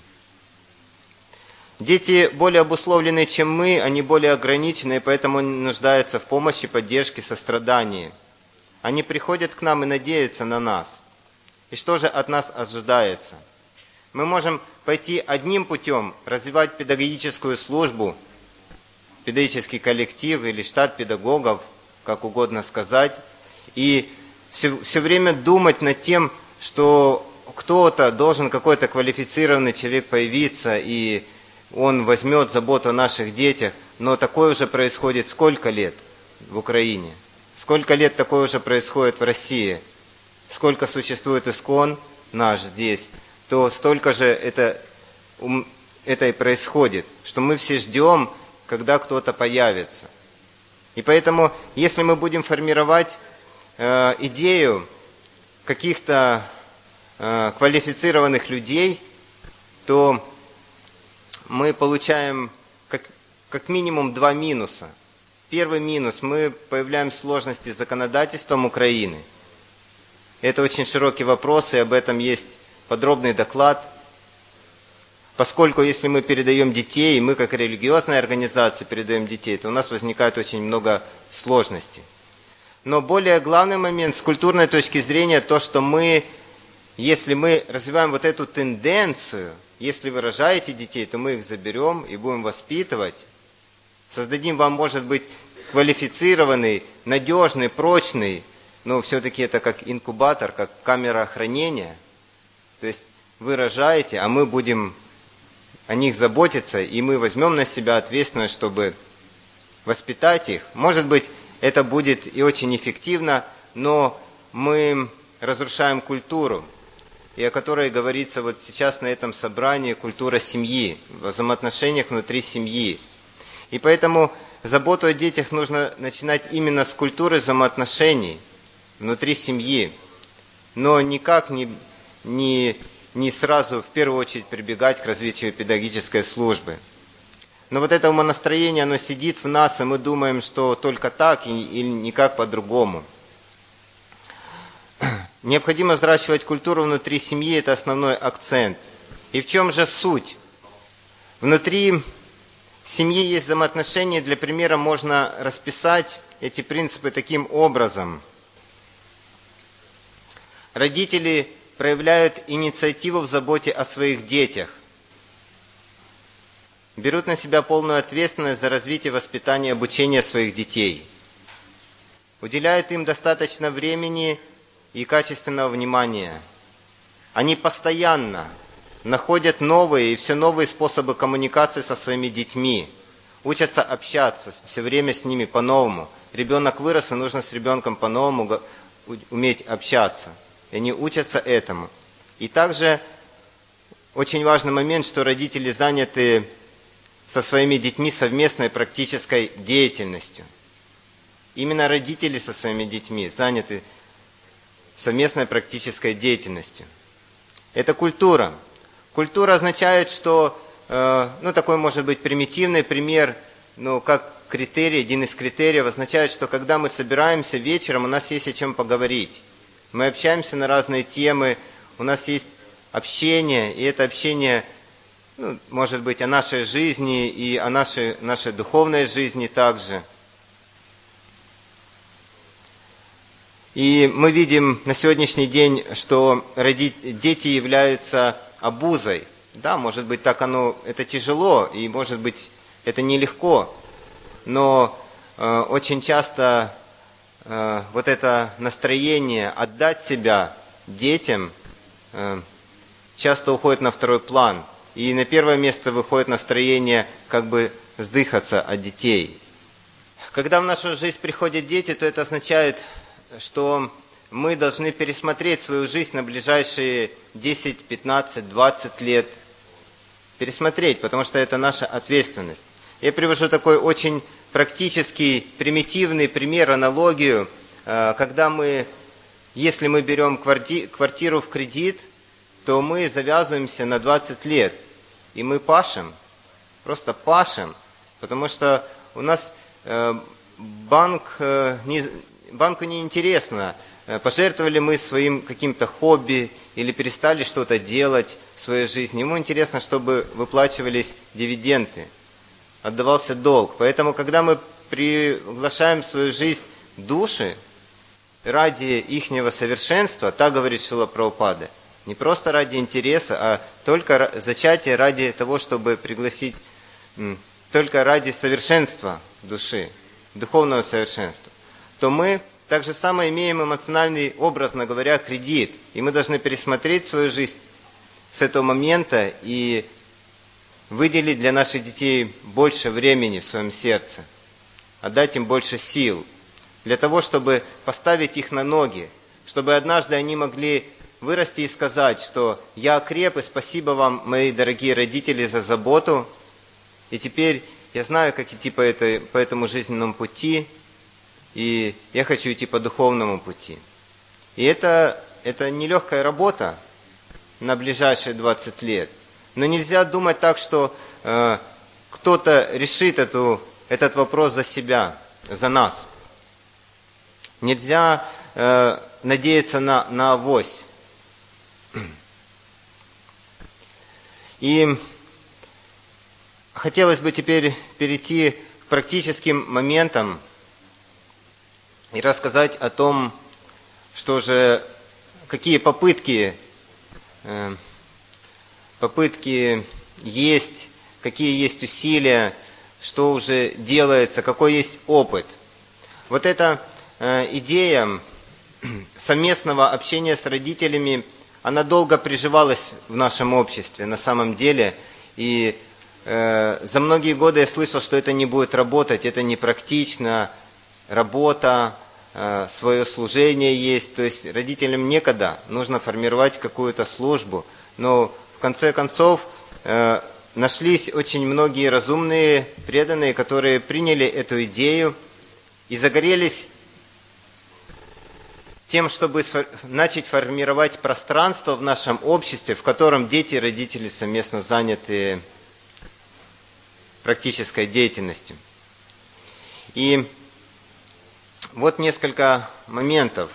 Дети более обусловлены, чем мы, они более ограничены, и поэтому нуждаются в помощи, поддержке, сострадании. Они приходят к нам и надеются на нас. И что же от нас ожидается? Мы можем пойти одним путем, развивать педагогическую службу, педагогический коллектив или штат педагогов, как угодно сказать, и все, все время думать над тем, что кто-то должен, какой-то квалифицированный человек появиться, и он возьмет заботу о наших детях, но такое уже происходит сколько лет в Украине? Сколько лет такое уже происходит в России? Сколько существует ИСККОН наш здесь, то столько же это, это и происходит, что мы все ждем, когда кто-то появится. И поэтому, если мы будем формировать э, идею каких-то э, квалифицированных людей, то мы получаем как, как минимум два минуса. Первый минус – мы появляем сложности с законодательством Украины. Это очень широкий вопрос, и об этом есть подробный доклад. Поскольку если мы передаем детей, и мы как религиозная организация передаем детей, то у нас возникает очень много сложностей. Но более главный момент с культурной точки зрения, то, что мы, если мы развиваем вот эту тенденцию, если вы рожаете детей, то мы их заберем и будем воспитывать. Создадим вам, может быть, квалифицированный, надежный, прочный, но все-таки это как инкубатор, как камера хранения. То есть вы рожаете, а мы будем о них заботиться, и мы возьмем на себя ответственность, чтобы воспитать их. Может быть, это будет и очень эффективно, но мы разрушаем культуру, и о которой говорится вот сейчас на этом собрании, культура семьи, взаимоотношениях внутри семьи. И поэтому заботу о детях нужно начинать именно с культуры взаимоотношений внутри семьи, но никак не, не, не сразу в первую очередь прибегать к развитию педагогической службы. Но вот это умонастроение, оно сидит в нас, и мы думаем, что только так и, и никак по-другому. Необходимо взращивать культуру внутри семьи, это основной акцент. И в чем же суть? Внутри семьи есть взаимоотношения, для примера можно расписать эти принципы таким образом. Родители проявляют инициативу в заботе о своих детях, берут на себя полную ответственность за развитие, воспитание и обучение своих детей, уделяют им достаточно времени и качественного внимания. Они постоянно находят новые и все новые способы коммуникации со своими детьми, учатся общаться все время с ними по-новому. Ребенок вырос, и нужно с ребенком по-новому уметь общаться. И они учатся этому. И также очень важный момент, что родители заняты со своими детьми совместной практической деятельностью. Именно родители со своими детьми заняты совместной практической деятельностью. Это культура. Культура означает, что, э, ну, такой может быть примитивный пример, ну, как критерий, один из критериев означает, что когда мы собираемся вечером, у нас есть о чем поговорить. Мы общаемся на разные темы, у нас есть общение, и это общение, ну, может быть, о нашей жизни и о нашей, нашей духовной жизни также. И мы видим на сегодняшний день, что роди... дети являются обузой. Да, может быть, так оно, это тяжело, и может быть, это нелегко. Но э, очень часто э, вот это настроение отдать себя детям э, часто уходит на второй план. И на первое место выходит настроение как бы сдыхаться от детей. Когда в нашу жизнь приходят дети, то это означает, что мы должны пересмотреть свою жизнь на ближайшие десять, пятнадцать, двадцать лет. Пересмотреть, потому что это наша ответственность. Я привожу такой очень практический, примитивный пример, аналогию. Когда мы, если мы берем квартиру в кредит, то мы завязываемся на двадцать лет. И мы пашем, просто пашем, потому что у нас банк, банку не интересно, пожертвовали мы своим каким-то хобби или перестали что-то делать в своей жизни. Ему интересно, чтобы выплачивались дивиденды, отдавался долг. Поэтому, когда мы приглашаем в свою жизнь души ради ихнего совершенства, так говорит Шрила Прабхупада, не просто ради интереса, а только зачатие ради того, чтобы пригласить, только ради совершенства души, духовного совершенства, то мы так же самое имеем эмоциональный, образно говоря, кредит. И мы должны пересмотреть свою жизнь с этого момента и выделить для наших детей больше времени в своем сердце, отдать им больше сил, для того, чтобы поставить их на ноги, чтобы однажды они могли вырасти и сказать, что я окреп, и спасибо вам, мои дорогие родители, за заботу, и теперь я знаю, как идти по, этой, по этому жизненному пути, и я хочу идти по духовному пути. И это, это нелегкая работа на ближайшие двадцать лет. Но нельзя думать так, что э, кто-то решит эту, этот вопрос за себя, за нас. Нельзя э, надеяться на, на авось. И хотелось бы теперь перейти к практическим моментам и рассказать о том, что же, какие попытки, э, попытки есть, какие есть усилия, что уже делается, какой есть опыт. Вот эта э, идея совместного общения с родителями, она долго приживалась в нашем обществе на самом деле. И э, за многие годы я слышал, что это не будет работать, это непрактично, работа, э, свое служение есть. То есть родителям некогда, нужно формировать какую-то службу. Но в конце концов э, нашлись очень многие разумные, преданные, которые приняли эту идею и загорелись тем, чтобы начать формировать пространство в нашем обществе, в котором дети и родители совместно заняты практической деятельностью. И вот несколько моментов.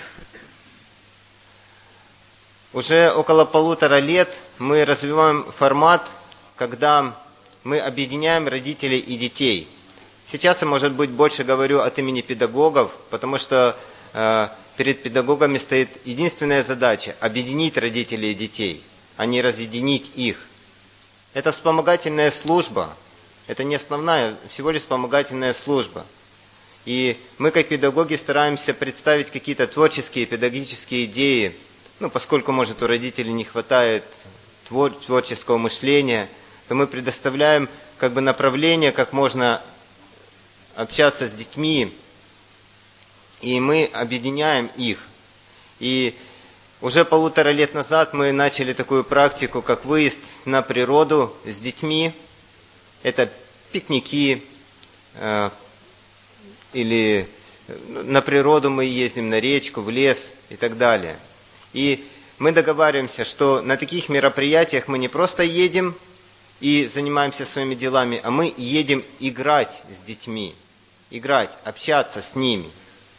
Уже около полутора лет мы развиваем формат, когда мы объединяем родителей и детей. Сейчас я, может быть, больше говорю от имени педагогов, потому что э, перед педагогами стоит единственная задача – объединить родителей и детей, а не разъединить их. Это вспомогательная служба, это не основная, всего лишь вспомогательная служба. И мы, как педагоги, стараемся представить какие-то творческие, педагогические идеи, ну, поскольку, может, у родителей не хватает твор, творческого мышления, то мы предоставляем как бы направление, как можно общаться с детьми, и мы объединяем их. И уже полутора лет назад мы начали такую практику, как выезд на природу с детьми. Это пикники, э, или на природу мы ездим, на речку, в лес и так далее. И мы договариваемся, что на таких мероприятиях мы не просто едем и занимаемся своими делами, а мы едем играть с детьми, играть, общаться с ними.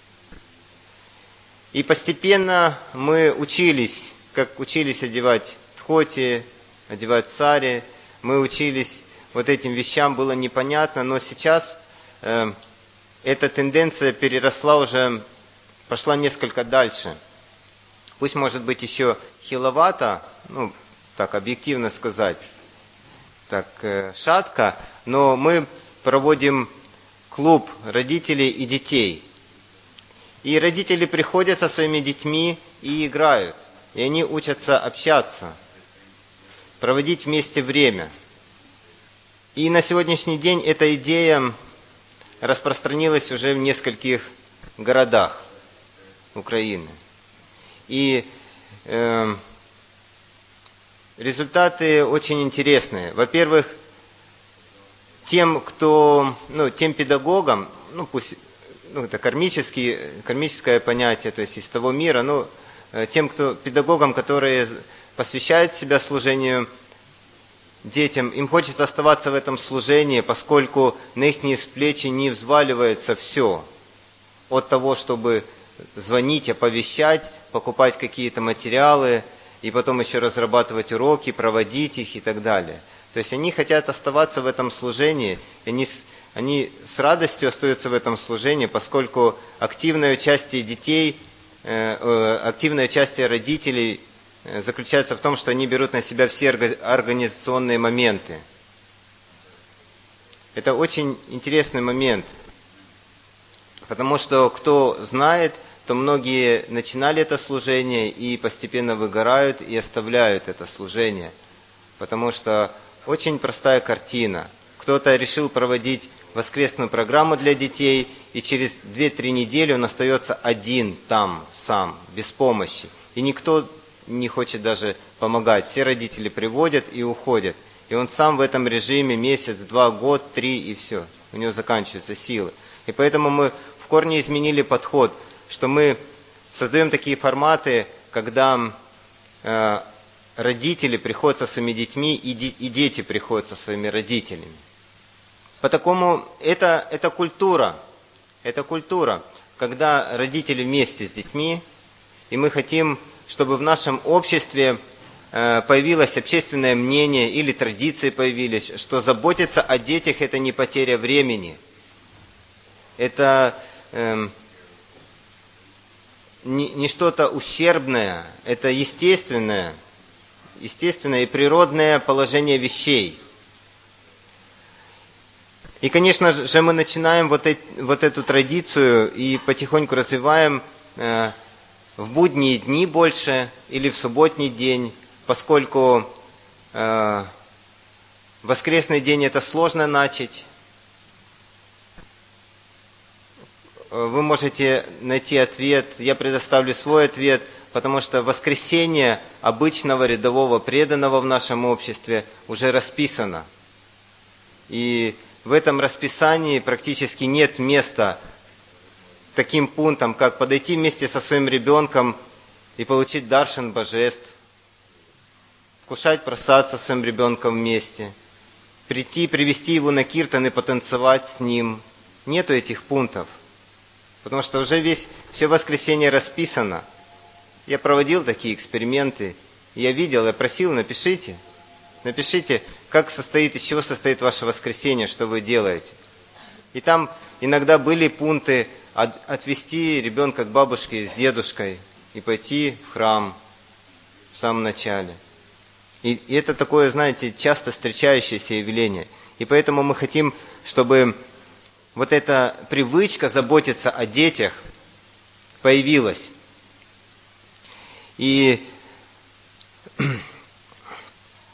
И постепенно мы учились, как учились одевать тхоти, одевать сари, мы учились вот этим вещам, было непонятно, но сейчас э, эта тенденция переросла уже, пошла несколько дальше. Пусть, может быть, еще хиловато, ну, так объективно сказать, так э, шатко, но мы проводим клуб родителей и детей. И родители приходят со своими детьми и играют. И они учатся общаться, проводить вместе время. И на сегодняшний день эта идея распространилась уже в нескольких городах Украины. И э, результаты очень интересные. Во-первых, тем, кто, ну, тем педагогам, ну пусть, ну, это кармический, кармическое понятие, то есть из того мира, ну, тем, кто, педагогам, которые посвящают себя служению детям, им хочется оставаться в этом служении, поскольку на их плечи не взваливается все. От того, чтобы звонить, оповещать, покупать какие-то материалы, и потом еще разрабатывать уроки, проводить их и так далее. То есть они хотят оставаться в этом служении, и они, они с радостью остаются в этом служении, поскольку активное участие детей, э, э, активное участие родителей э, заключается в том, что они берут на себя все организационные моменты. Это очень интересный момент, потому что кто знает, то многие начинали это служение и постепенно выгорают и оставляют это служение. Потому что очень простая картина. Кто-то решил проводить воскресную программу для детей, и через две-три недели он остается один там, сам, без помощи. И никто не хочет даже помогать. Все родители приводят и уходят. И он сам в этом режиме месяц, два, год, три, и все. У него заканчиваются силы. И поэтому мы в корне изменили подход, что мы создаем такие форматы, когда э, родители приходят со своими детьми, и, де, и дети приходят со своими родителями. По-такому это, это культура, это культура, когда родители вместе с детьми, и мы хотим, чтобы в нашем обществе э, появилось общественное мнение или традиции появились, что заботиться о детях – это не потеря времени, это э, не, не что-то ущербное, это естественное, естественное и природное положение вещей. И, конечно же, мы начинаем вот, эти, вот эту традицию и потихоньку развиваем э, в будние дни больше или в субботний день, поскольку э, воскресный день это сложно начать. Вы можете найти ответ, я предоставлю свой ответ, потому что воскресенье обычного рядового преданного в нашем обществе уже расписано. И в этом расписании практически нет места таким пунктам, как подойти вместе со своим ребенком и получить даршан божеств, вкушать просад со своим ребенком вместе, прийти, привести его на киртан и потанцевать с ним. Нету этих пунктов, потому что уже весь, все воскресенье расписано. Я проводил такие эксперименты, я видел, я просил, напишите, напишите, как состоит, из чего состоит ваше воскресенье, что вы делаете. И там иногда были пункты отвести ребенка к бабушке с дедушкой и пойти в храм в самом начале. И, и это такое, знаете, часто встречающееся явление. И поэтому мы хотим, чтобы вот эта привычка заботиться о детях появилась. И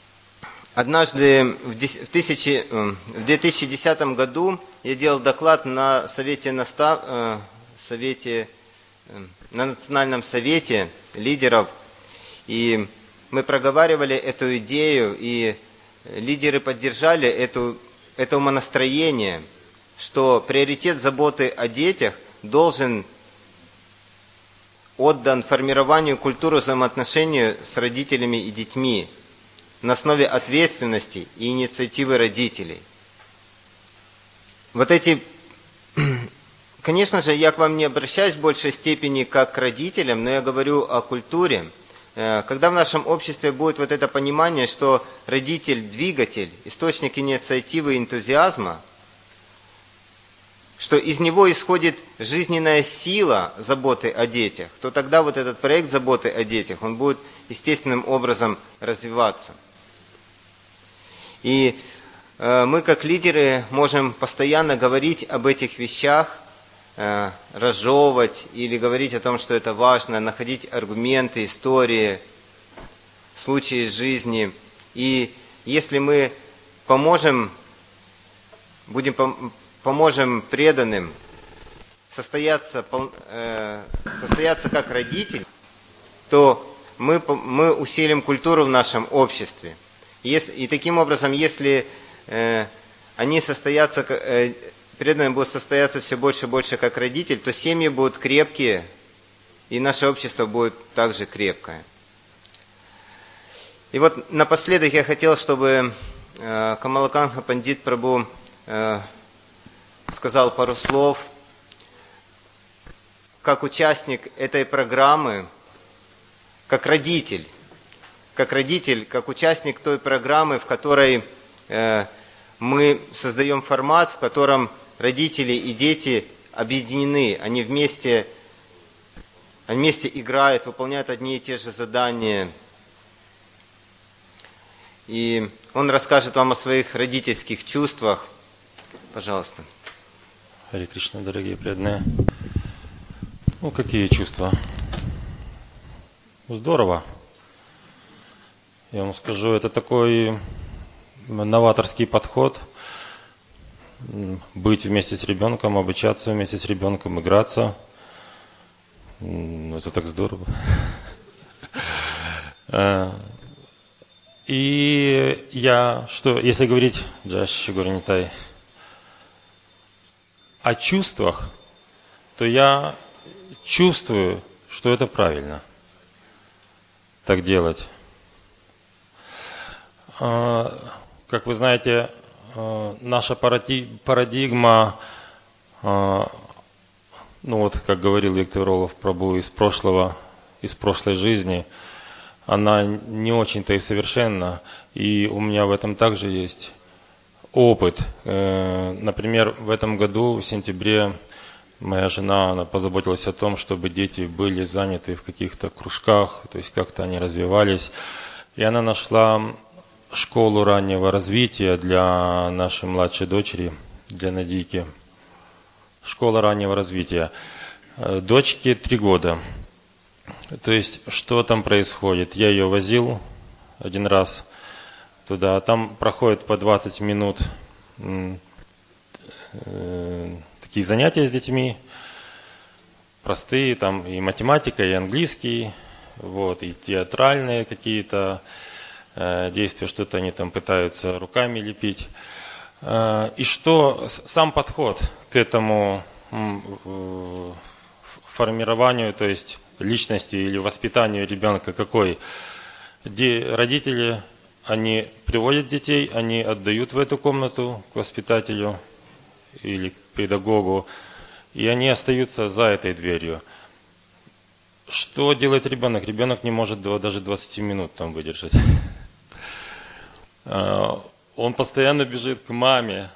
Однажды в две тысячи десятом году я делал доклад на совете, настав, э, совете э, на национальном совете лидеров, и мы проговаривали эту идею, и лидеры поддержали эту, это умонастроение, что приоритет заботы о детях должен отдан формированию культуры взаимоотношений с родителями и детьми на основе ответственности и инициативы родителей. Вот эти, конечно же, я к вам не обращаюсь в большей степени как к родителям, но я говорю о культуре. Когда в нашем обществе будет вот это понимание, что родитель – двигатель, источник инициативы и энтузиазма, что из него исходит жизненная сила заботы о детях, то тогда вот этот проект заботы о детях, он будет естественным образом развиваться. И э, мы, как лидеры, можем постоянно говорить об этих вещах, э, разжевывать или говорить о том, что это важно, находить аргументы, истории, случаи из жизни. И если мы поможем, будем пом- поможем преданным состояться, э, состояться как родитель, то мы, мы усилим культуру в нашем обществе. Если, и таким образом, если э, они состоятся, э, преданные будут состояться все больше и больше как родитель, то семьи будут крепкие, и наше общество будет также крепкое. И вот напоследок я хотел, чтобы э, Камалаканха Пандит Прабху э, сказал пару слов, как участник этой программы, как родитель, как родитель, как участник той программы, в которой э, мы создаем формат, в котором родители и дети объединены, они вместе, они вместе играют, выполняют одни и те же задания. И он расскажет вам о своих родительских чувствах. Пожалуйста. Харе Кришна, дорогие преданные. Ну, какие чувства? Здорово. Я вам скажу, это такой новаторский подход. Быть вместе с ребенком, обучаться вместе с ребенком, играться. Это так здорово. И я, что, если говорить, Джаши Гуранитай, о чувствах, то я чувствую, что это правильно так делать. Как вы знаете, наша парадигма, ну вот, как говорил Виктор Роллов Прабху, из прошлого, из прошлой жизни, она не очень-то и совершенна, и у меня в этом также есть опыт. Например, в этом году, в сентябре, моя жена, она позаботилась о том, чтобы дети были заняты в каких-то кружках, то есть как-то они развивались, и она нашла школу раннего развития для нашей младшей дочери, для Надийки. Школа раннего развития. Дочке три года. То есть, что там происходит? Я ее возил один раз туда. Там проходит по двадцать минут такие занятия с детьми. Простые, там и математика, и английский, вот, и театральные какие-то действия, что-то они там пытаются руками лепить. И что сам подход к этому формированию, то есть личности или воспитанию ребенка какой? Родители, они приводят детей, они отдают в эту комнату к воспитателю или к педагогу, и они остаются за этой дверью. Что делает ребенок? Ребенок не может даже двадцать минут там выдержать. Он постоянно бежит к маме.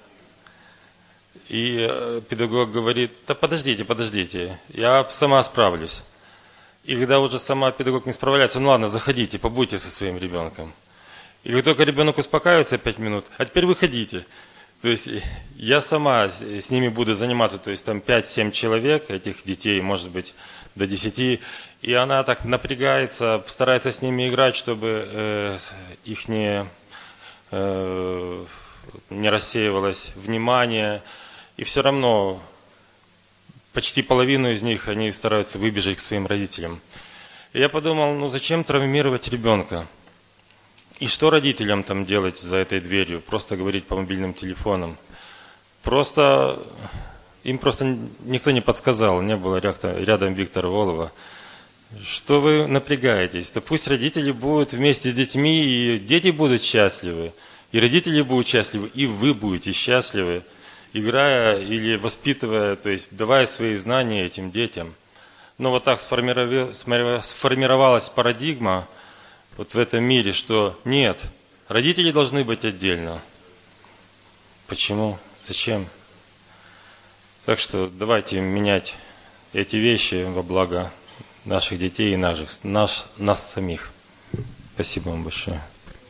И педагог говорит: да подождите, подождите, я сама справлюсь. И когда уже сама педагог не справляется, ну ладно, заходите, побудьте со своим ребенком. И как только ребенок успокаивается пять минут, а теперь выходите. То есть я сама с ними буду заниматься, то есть там пять-семь человек, этих детей, может быть, до десяти. И она так напрягается, старается с ними играть, чтобы э, их э, не рассеивалось внимание. И все равно почти половину из них они стараются выбежать к своим родителям. И я подумал, ну зачем травмировать ребенка? И что родителям там делать за этой дверью? Просто говорить по мобильным телефонам. Просто им просто никто не подсказал, не было рядом Виктора Волова. Что вы напрягаетесь? То пусть родители будут вместе с детьми, и дети будут счастливы, и родители будут счастливы, и вы будете счастливы, играя или воспитывая, то есть давая свои знания этим детям. Но вот так сформировалась парадигма вот в этом мире, что нет, родители должны быть отдельно. Почему? Зачем? Так что давайте менять эти вещи во благо наших детей и наших, наш, нас самих. Спасибо вам большое.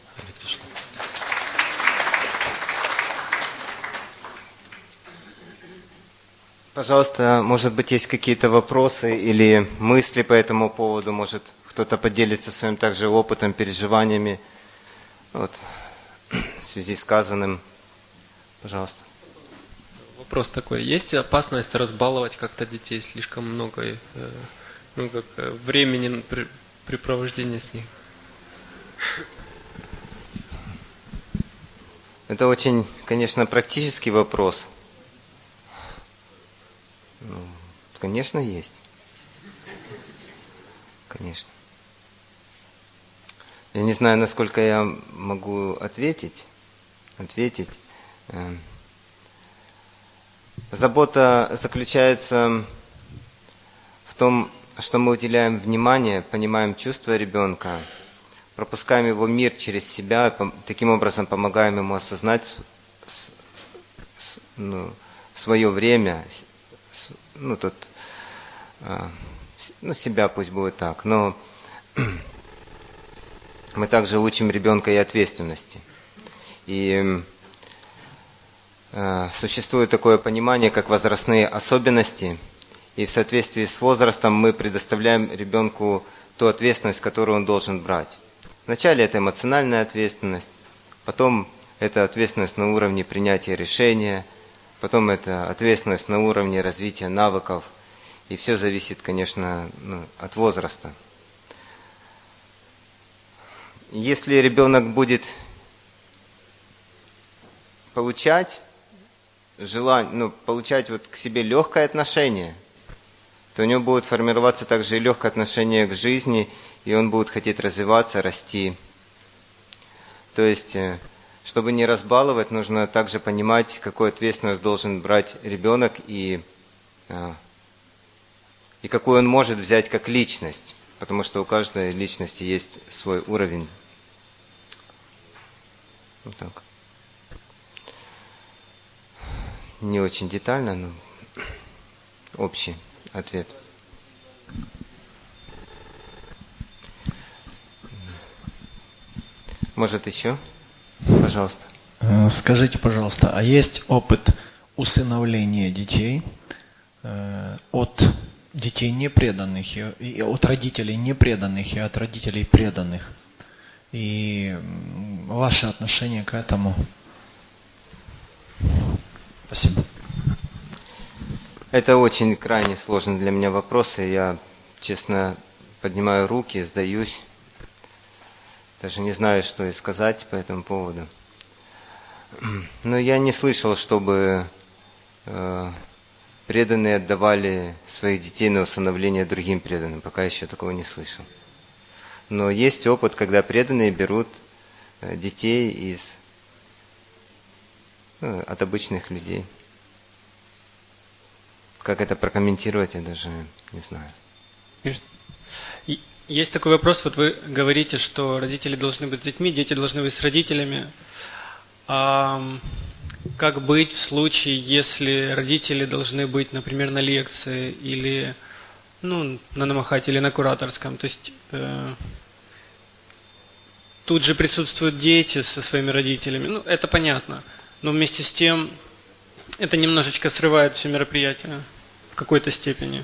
Пожалуйста, может быть, есть какие-то вопросы или мысли по этому поводу? Может, кто-то поделится своим также опытом, переживаниями вот, в связи с сказанным? Пожалуйста. Вопрос такой. Есть опасность разбаловать как-то детей слишком много, э, ну, как, э, времени при, препровождения с ним? Это очень, конечно, практический вопрос. Ну, конечно, есть. Конечно. Я не знаю, насколько я могу ответить. Ответить. Забота заключается в том, что мы уделяем внимание, понимаем чувства ребенка, пропускаем его мир через себя, таким образом помогаем ему осознать ну, свое время, ну, тот, ну, себя пусть будет так, но мы также учим ребенка и ответственности. И существует такое понимание, как возрастные особенности, и в соответствии с возрастом мы предоставляем ребенку ту ответственность, которую он должен брать. Вначале это эмоциональная ответственность, потом это ответственность на уровне принятия решения, потом это ответственность на уровне развития навыков, и все зависит, конечно, ну, от возраста. Если ребенок будет получать желание, ну, получать вот к себе легкое отношение, то у него будет формироваться также и легкое отношение к жизни, и он будет хотеть развиваться, расти. То есть, чтобы не разбаловать, нужно также понимать, какую ответственность должен брать ребенок и, и какую он может взять как личность, потому что у каждой личности есть свой уровень. Вот так. Не очень детально, но общий ответ. Может, еще? Пожалуйста. Скажите, пожалуйста, а есть опыт усыновления детей э, от детей непреданных, и, и от родителей непреданных, и от родителей преданных? И ваше отношение к этому? Спасибо. Это очень крайне сложный для меня вопрос, и я, честно, поднимаю руки, сдаюсь. Даже не знаю, что и сказать по этому поводу. Но я не слышал, чтобы э, преданные отдавали своих детей на усыновление другим преданным. Пока еще такого не слышал. Но есть опыт, когда преданные берут э, детей из, э, от обычных людей. Как это прокомментировать, я даже не знаю. Есть такой вопрос, вот вы говорите, что родители должны быть с детьми, дети должны быть с родителями. А как быть в случае, если родители должны быть, например, на лекции или ну, на намахате или на кураторском? То есть э, тут же присутствуют дети со своими родителями. Ну, это понятно. Но вместе с тем это немножечко срывает все мероприятие в какой-то степени.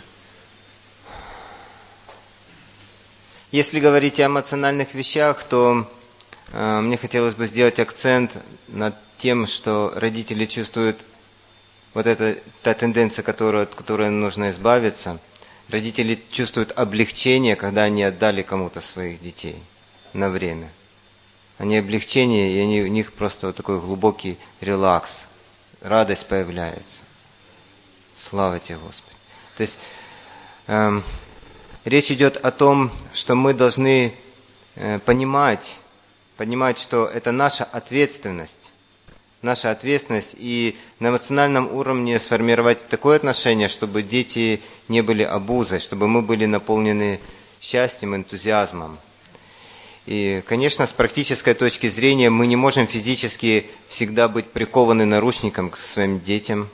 Если говорить о эмоциональных вещах, то мне хотелось бы сделать акцент над тем, что родители чувствуют вот эта та тенденция, которую, от которой нужно избавиться. Родители чувствуют облегчение, когда они отдали кому-то своих детей на время. Они облегчение, и они, у них просто вот такой глубокий релакс, радость появляется. Слава тебе, Господи. То есть эм, речь идет о том, что мы должны э, понимать, понимать, что это наша ответственность, наша ответственность, и на эмоциональном уровне сформировать такое отношение, чтобы дети не были обузой, чтобы мы были наполнены счастьем, энтузиазмом. И, конечно, с практической точки зрения мы не можем физически всегда быть прикованы наручником к своим детям.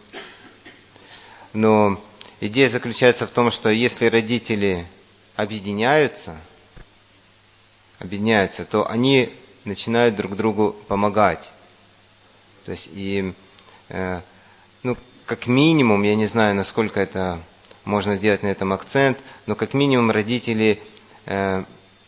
Но идея заключается в том, что если родители объединяются, объединяются, то они начинают друг другу помогать. То есть, и, э, ну, как минимум, я не знаю, насколько это можно сделать на этом акцент, но как минимум родители э,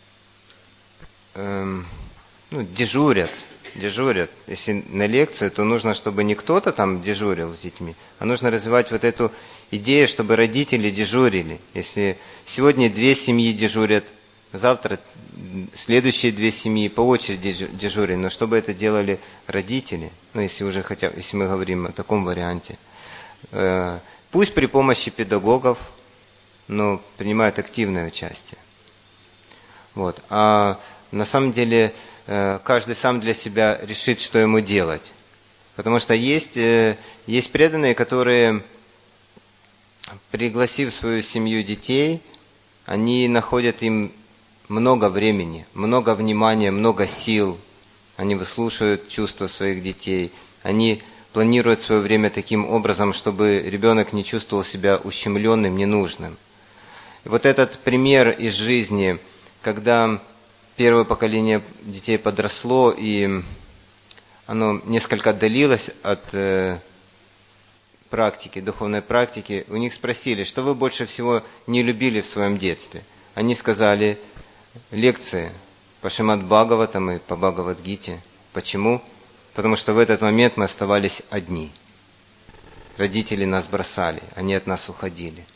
э, ну, дежурят, дежурят. Если на лекции, то нужно, чтобы не кто-то там дежурил с детьми, а нужно развивать вот эту идею, чтобы родители дежурили. Если сегодня две семьи дежурят, завтра следующие две семьи по очереди дежурят, но чтобы это делали родители, ну если уже хотя, если мы говорим о таком варианте, э, пусть при помощи педагогов, но принимают активное участие. Вот. А на самом деле э, каждый сам для себя решит, что ему делать. Потому что есть, э, есть преданные, которые, пригласив в свою семью детей, они находят им много времени, много внимания, много сил. Они выслушивают чувства своих детей. Они планируют свое время таким образом, чтобы ребенок не чувствовал себя ущемленным, ненужным. И вот этот пример из жизни, когда первое поколение детей подросло, и оно несколько отдалилось от э, практики, духовной практики, у них спросили, что вы больше всего не любили в своем детстве. Они сказали: лекции по Шримад-Бхагаватам и по Бхагавад-гите. Почему? Потому что в этот момент мы оставались одни. Родители нас бросали, они от нас уходили.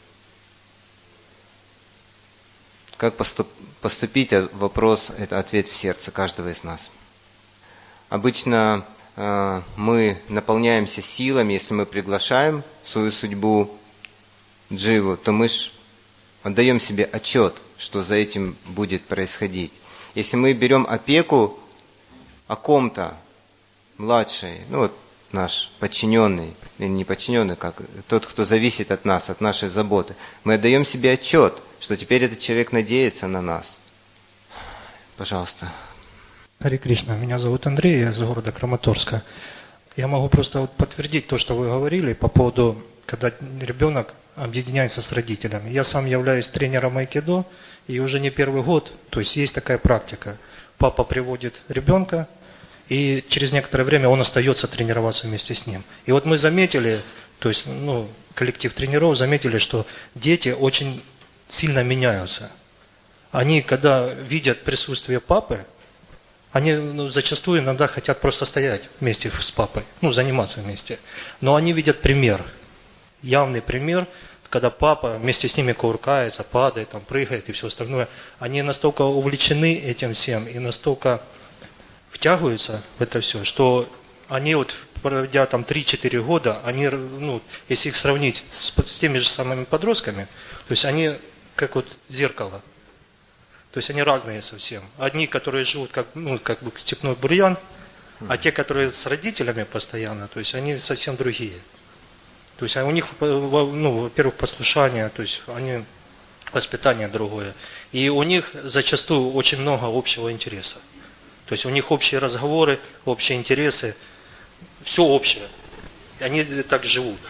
Как поступ, поступить? Вопрос – это ответ в сердце каждого из нас. Обычно э, мы наполняемся силами, если мы приглашаем в свою судьбу дживу, то мы ж отдаем себе отчет, что за этим будет происходить. Если мы берем опеку о ком-то, младший, ну вот наш подчиненный, или не подчиненный, как тот, кто зависит от нас, от нашей заботы, мы отдаем себе отчет, что теперь этот человек надеется на нас. Пожалуйста. Харе Кришна, меня зовут Андрей, я из города Краматорска. Я могу просто вот подтвердить то, что вы говорили по поводу, когда ребенок объединяется с родителями. Я сам являюсь тренером айкидо, и уже не первый год, то есть есть такая практика. Папа приводит ребенка, и через некоторое время он остается тренироваться вместе с ним. И вот мы заметили, то есть ну, коллектив тренеров заметили, что дети очень сильно меняются. Они, когда видят присутствие папы, они ну, зачастую иногда хотят просто стоять вместе с папой, ну, заниматься вместе. Но они видят пример, явный пример, когда папа вместе с ними кувыркается, падает, там, прыгает и все остальное. Они настолько увлечены этим всем и настолько втягиваются в это все, что они вот, проведя там три-четыре года, они, ну, если их сравнить с, с теми же самыми подростками, то есть они как вот зеркало. То есть они разные совсем. Одни, которые живут как, ну, как бы степной бурьян, а те, которые с родителями постоянно, то есть они совсем другие. То есть у них, ну, во-первых, послушание, то есть они воспитание другое. И у них зачастую очень много общего интереса. То есть у них общие разговоры, общие интересы, все общее. И они так живут.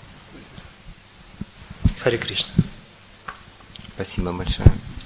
Харе Кришна. Спасибо большое.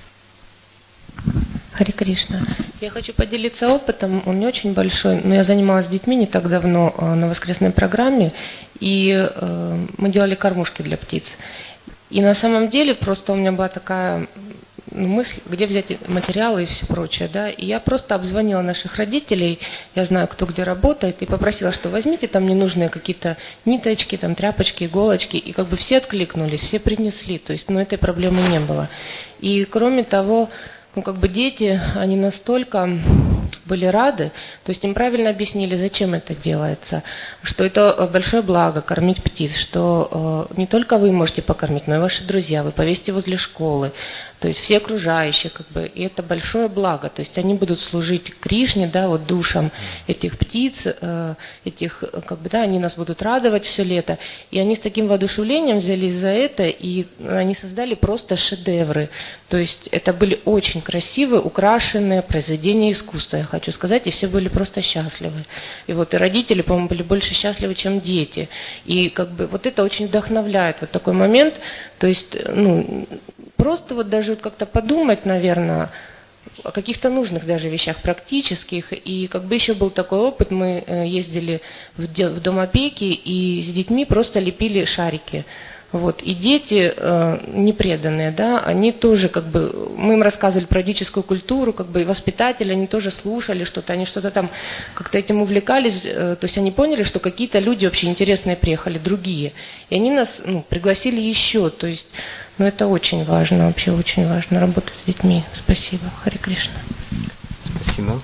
Харе Кришна. Я хочу поделиться опытом, он не очень большой, но я занималась с детьми не так давно на воскресной программе, и э, мы делали кормушки для птиц. И на самом деле просто у меня была такая мысль, где взять материалы и все прочее, да. И я просто обзвонила наших родителей, я знаю, кто где работает, и попросила, что возьмите там ненужные какие-то ниточки, там тряпочки, иголочки, и как бы все откликнулись, все принесли, то есть, ну, этой проблемы не было. И кроме того, ну, как бы дети, они настолько были рады, то есть им правильно объяснили, зачем это делается, что это большое благо кормить птиц, что э, не только вы можете покормить, но и ваши друзья, вы повесите возле школы, то есть все окружающие, как бы, и это большое благо, то есть они будут служить Кришне, да, вот душам этих птиц, э, этих, как бы, да, они нас будут радовать все лето, и они с таким воодушевлением взялись за это, и они создали просто шедевры, то есть это были очень красивые, украшенные произведения искусства, я хочу сказать, и все были просто счастливы. И вот и родители, по-моему, были больше счастливы, чем дети. И как бы вот это очень вдохновляет, вот такой момент. То есть, ну, просто вот даже как-то подумать, наверное, о каких-то нужных даже вещах практических. И как бы еще был такой опыт, мы ездили в дом опеки и с детьми просто лепили шарики. Вот. И дети э, непреданные, да, они тоже как бы, мы им рассказывали про ведическую культуру, как бы и воспитатели, они тоже слушали что-то, они что-то там как-то этим увлекались, э, то есть они поняли, что какие-то люди вообще интересные приехали, другие. И они нас, ну, пригласили еще, то есть, ну, это очень важно, вообще очень важно работать с детьми. Спасибо. Харе Кришна. Спасибо.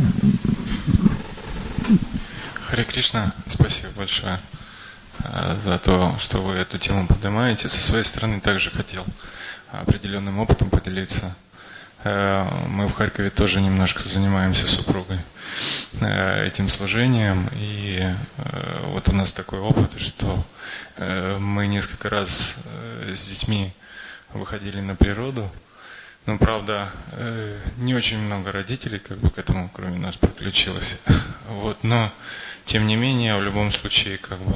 Харе Кришна, спасибо большое за то, что вы эту тему поднимаете. Со своей стороны также хотел определенным опытом поделиться. Мы в Харькове тоже немножко занимаемся с супругой этим служением. И вот у нас такой опыт, что мы несколько раз с детьми выходили на природу. Но, правда, не очень много родителей как бы к этому, кроме нас, подключилось. Вот, но, тем не менее, в любом случае, как бы,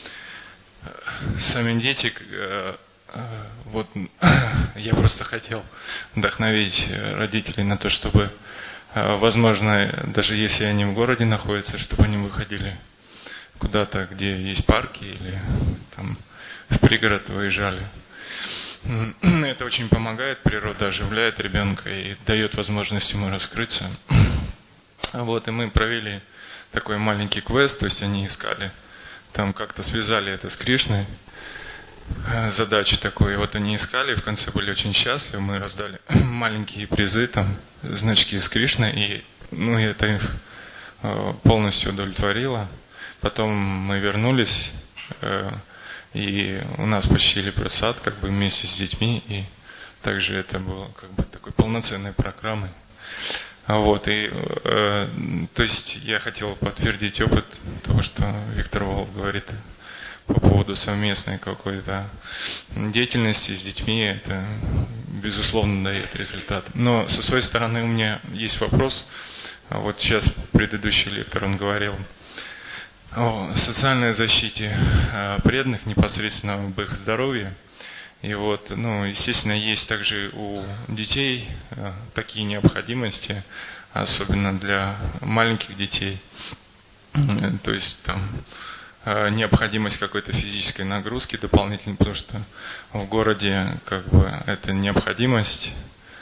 сами дети, вот я просто хотел вдохновить родителей на то, чтобы, возможно, даже если они в городе находятся, чтобы они выходили куда-то, где есть парки, или там в пригород выезжали. Это очень помогает, природа оживляет ребенка и дает возможность ему раскрыться. Вот, и мы провели такой маленький квест, то есть они искали, там как-то связали это с Кришной, задачу такую, и вот они искали, и в конце были очень счастливы, мы раздали маленькие призы, там, значки с Кришной, и, ну, и это их полностью удовлетворило. Потом мы вернулись, и у нас почтили просад, как бы вместе с детьми, и также это было как бы такой полноценной программой. Вот, и, э, то есть я хотел подтвердить опыт того, что Виктор Волк говорит по поводу совместной какой-то деятельности с детьми, это безусловно дает результат. Но со своей стороны у меня есть вопрос. Вот сейчас предыдущий лектор, он говорил о социальной защите преданных, непосредственно об их здоровье. И вот, ну, естественно, есть также у детей такие необходимости, особенно для маленьких детей. То есть там необходимость какой-то физической нагрузки дополнительной, потому что в городе как бы это необходимость.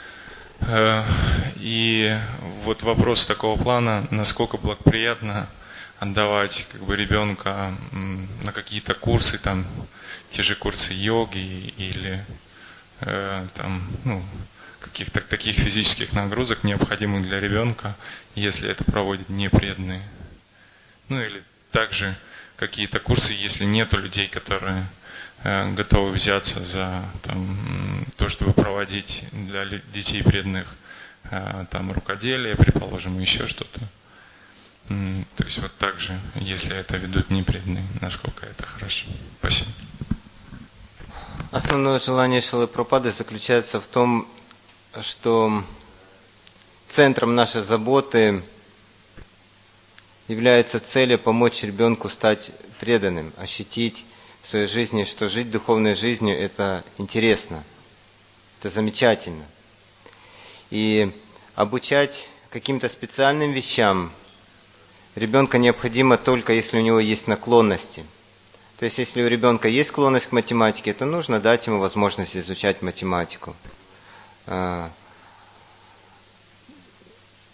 И вот вопрос такого плана, насколько благоприятно отдавать как бы ребенка на какие-то курсы, там, те же курсы йоги или э, там, ну, каких-то таких физических нагрузок, необходимых для ребенка, если это проводят непреданные. Ну или также какие-то курсы, если нету людей, которые э, готовы взяться за там, то, чтобы проводить для детей преданных э, там рукоделие, предположим, еще что-то. То есть вот так же, если это ведут непреданные, насколько это хорошо. Спасибо. Основное желание Шрилы Прабхупады заключается в том, что центром нашей заботы является целью помочь ребенку стать преданным, ощутить в своей жизни, что жить духовной жизнью – это интересно, это замечательно. И обучать каким-то специальным вещам ребенка необходимо только если у него есть наклонности. То есть, если у ребенка есть склонность к математике, то нужно дать ему возможность изучать математику.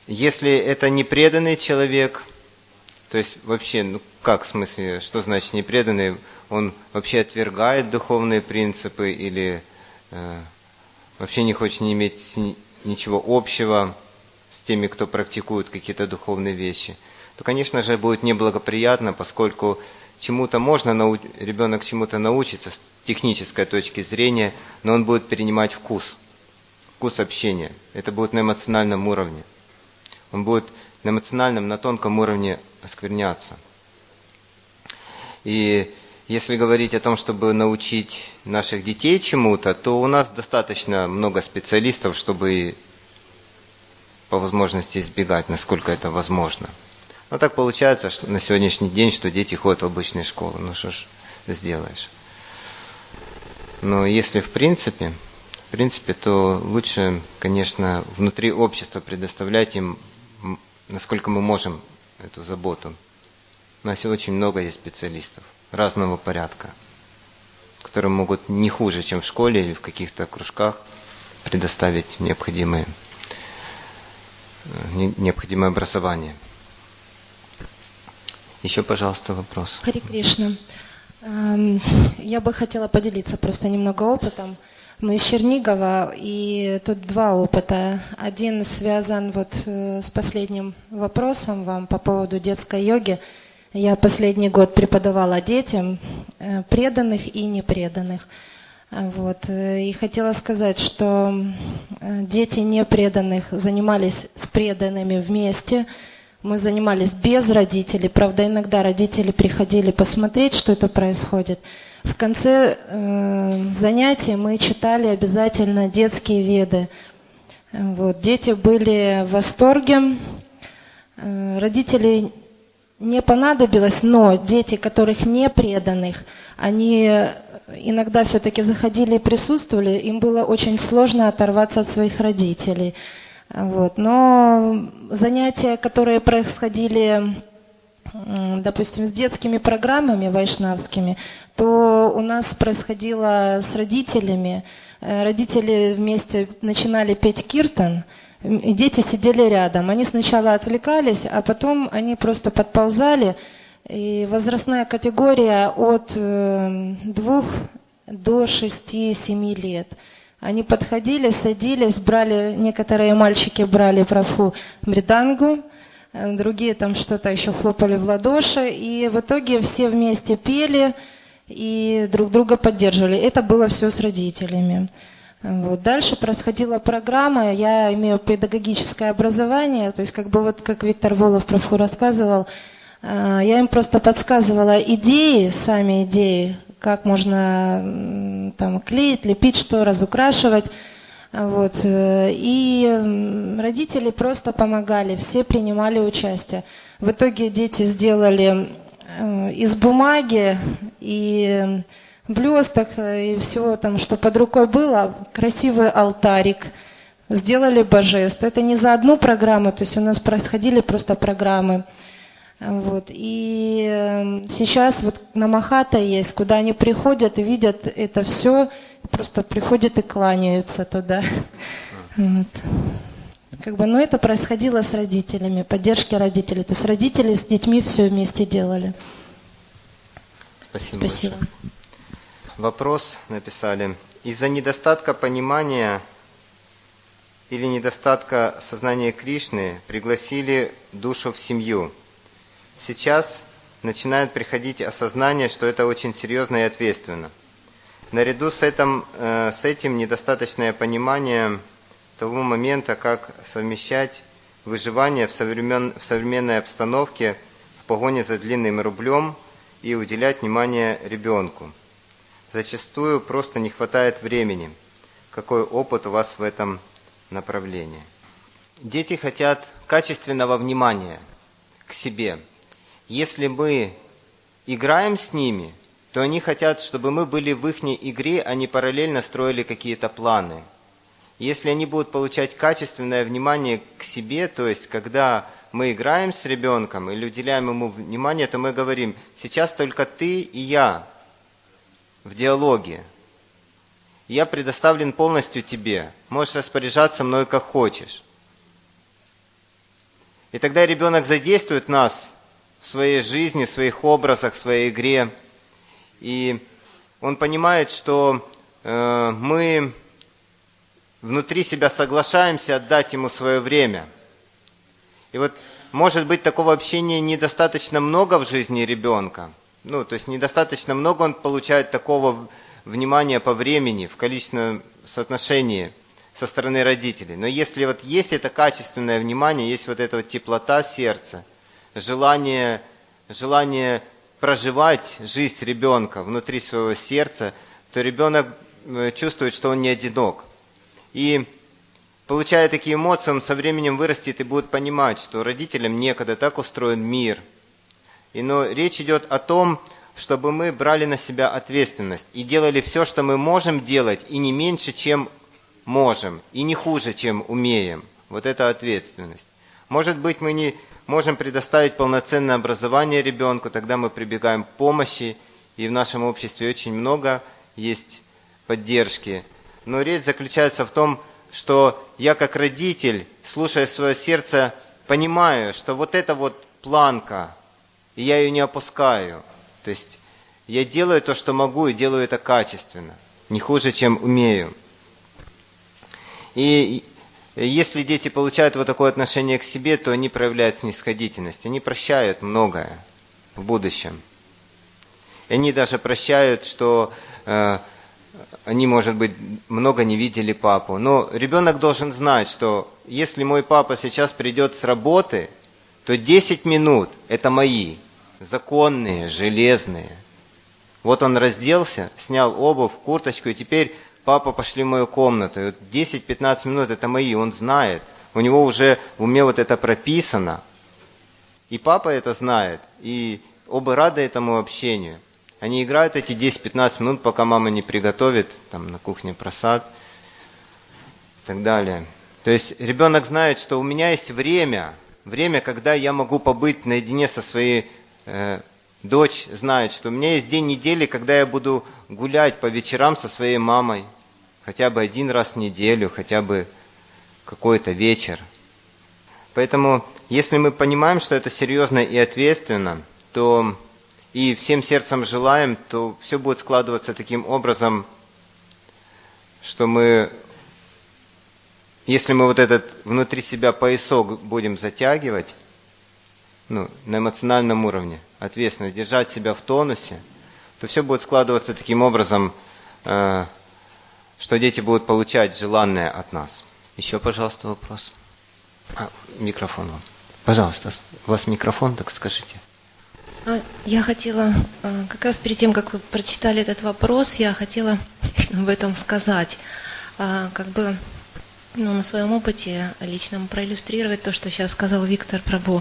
Если это непреданный человек, то есть вообще, ну как в смысле, что значит непреданный? Он вообще отвергает духовные принципы или э, вообще не хочет не иметь ничего общего с теми, кто практикует какие-то духовные вещи, то, конечно же, будет неблагоприятно, поскольку чему-то можно нау... ребенок чему-то научится с технической точки зрения, но он будет перенимать вкус, вкус общения. Это будет на эмоциональном уровне. Он будет на эмоциональном, на тонком уровне оскверняться. И если говорить о том, чтобы научить наших детей чему-то, то у нас достаточно много специалистов, чтобы по возможности избегать, насколько это возможно. Но так получается, что на сегодняшний день, что дети ходят в обычные школы. Ну что ж сделаешь. Но если в принципе, в принципе, то лучше, конечно, внутри общества предоставлять им, насколько мы можем, эту заботу. У нас очень много есть специалистов разного порядка, которые могут не хуже, чем в школе или в каких-то кружках, предоставить необходимые, необходимое образование. Еще, пожалуйста, вопрос. Хари Кришна. Я бы хотела поделиться просто немного опытом. Мы из Чернигова, и тут два опыта. Один связан вот с последним вопросом вам по поводу детской йоги. Я последний год преподавала детям, преданных и непреданных. Вот. И хотела сказать, что дети непреданных занимались с преданными вместе. Мы занимались без родителей. Правда, иногда родители приходили посмотреть, что это происходит. В конце э, занятий мы читали обязательно детские веды. Вот. Дети были в восторге. Э, родители не понадобилось, но дети, которых не преданных, они иногда все-таки заходили и присутствовали, им было очень сложно оторваться от своих родителей. Вот. Но занятия, которые происходили, допустим, с детскими программами вайшнавскими, то у нас происходило с родителями. Родители вместе начинали петь киртан, и дети сидели рядом. Они сначала отвлекались, а потом они просто подползали. И возрастная категория от двух до шести-семи лет. Они подходили, садились, брали, некоторые мальчики брали прабху мридангу, другие там что-то еще хлопали в ладоши. И в итоге все вместе пели и друг друга поддерживали. Это было все с родителями. Вот. Дальше происходила программа, я имею педагогическое образование, то есть как бы вот как Виктор Волов прабху рассказывал, я им просто подсказывала идеи, сами идеи, как можно там клеить, лепить, что разукрашивать. Вот. И родители просто помогали, все принимали участие. В итоге дети сделали из бумаги и блесток и всего там, что под рукой было, красивый алтарик, сделали божество. Это не за одну программу, то есть у нас происходили просто программы. Вот. И сейчас вот на Махата есть, куда они приходят и видят это все, просто приходят и кланяются туда. Вот. Как бы, но это происходило с родителями, поддержки родителей. То есть родители с детьми все вместе делали. Спасибо. Спасибо. Вопрос написали. Из-за недостатка понимания или недостатка сознания Кришны пригласили душу в семью. Сейчас начинает приходить осознание, что это очень серьезно и ответственно. Наряду с этим, э, с этим недостаточное понимание того момента, как совмещать выживание в, современ, в современной обстановке в погоне за длинным рублем и уделять внимание ребенку. Зачастую просто не хватает времени. Какой опыт у вас в этом направлении? Дети хотят качественного внимания к себе. Если мы играем с ними, то они хотят, чтобы мы были в их игре, а не параллельно строили какие-то планы. Если они будут получать качественное внимание к себе, то есть когда мы играем с ребенком или уделяем ему внимание, то мы говорим: сейчас только ты и я в диалоге. Я предоставлен полностью тебе. Можешь распоряжаться мной как хочешь. И тогда ребенок задействует нас в своей жизни, в своих образах, в своей игре. И он понимает, что э, мы внутри себя соглашаемся отдать ему свое время. И вот, может быть, такого общения недостаточно много в жизни ребенка. Ну, то есть недостаточно много он получает такого внимания по времени, в количественном соотношении со стороны родителей. Но если вот есть это качественное внимание, есть вот эта вот теплота сердца, желание, желание проживать жизнь ребенка внутри своего сердца, то ребенок чувствует, что он не одинок. И получая такие эмоции, он со временем вырастет и будет понимать, что родителям некогда, так устроен мир. И, но речь идет о том, чтобы мы брали на себя ответственность и делали все, что мы можем делать, и не меньше, чем можем, и не хуже, чем умеем. Вот это ответственность. Может быть, мы не можем предоставить полноценное образование ребенку, тогда мы прибегаем к помощи, и в нашем обществе очень много есть поддержки. Но речь заключается в том, что я как родитель, слушая свое сердце, понимаю, что вот эта вот планка, и я ее не опускаю. То есть я делаю то, что могу, и делаю это качественно, не хуже, чем умею. И если дети получают вот такое отношение к себе, то они проявляют снисходительность, они прощают многое в будущем. И они даже прощают, что э, они, может быть, много не видели папу. Но ребенок должен знать, что если мой папа сейчас придет с работы, то десять минут – это мои, законные, железные. Вот он разделся, снял обувь, курточку, и теперь... Папа, пошли в мою комнату. И вот десять-пятнадцать минут это мои, он знает. У него уже в уме вот это прописано. И папа это знает. И оба рады этому общению. Они играют эти десять-пятнадцать минут, пока мама не приготовит, там на кухне просад и так далее. То есть ребенок знает, что у меня есть время, время, когда я могу побыть наедине со своей э, дочь знает, что у меня есть день недели, когда я буду гулять по вечерам со своей мамой. Хотя бы один раз в неделю, хотя бы какой-то вечер. Поэтому, если мы понимаем, что это серьезно и ответственно, то и всем сердцем желаем, то все будет складываться таким образом, что мы, если мы вот этот внутри себя поясок будем затягивать, ну, на эмоциональном уровне, ответственность, держать себя в тонусе, то все будет складываться таким образом, э, что дети будут получать желанное от нас. Еще, пожалуйста, вопрос. А, микрофон вам. Пожалуйста, у вас микрофон, так скажите. Я хотела, как раз перед тем, как вы прочитали этот вопрос, я хотела об этом сказать. Как бы ну, на своем опыте личном проиллюстрировать то, что сейчас сказал Виктор Прабу.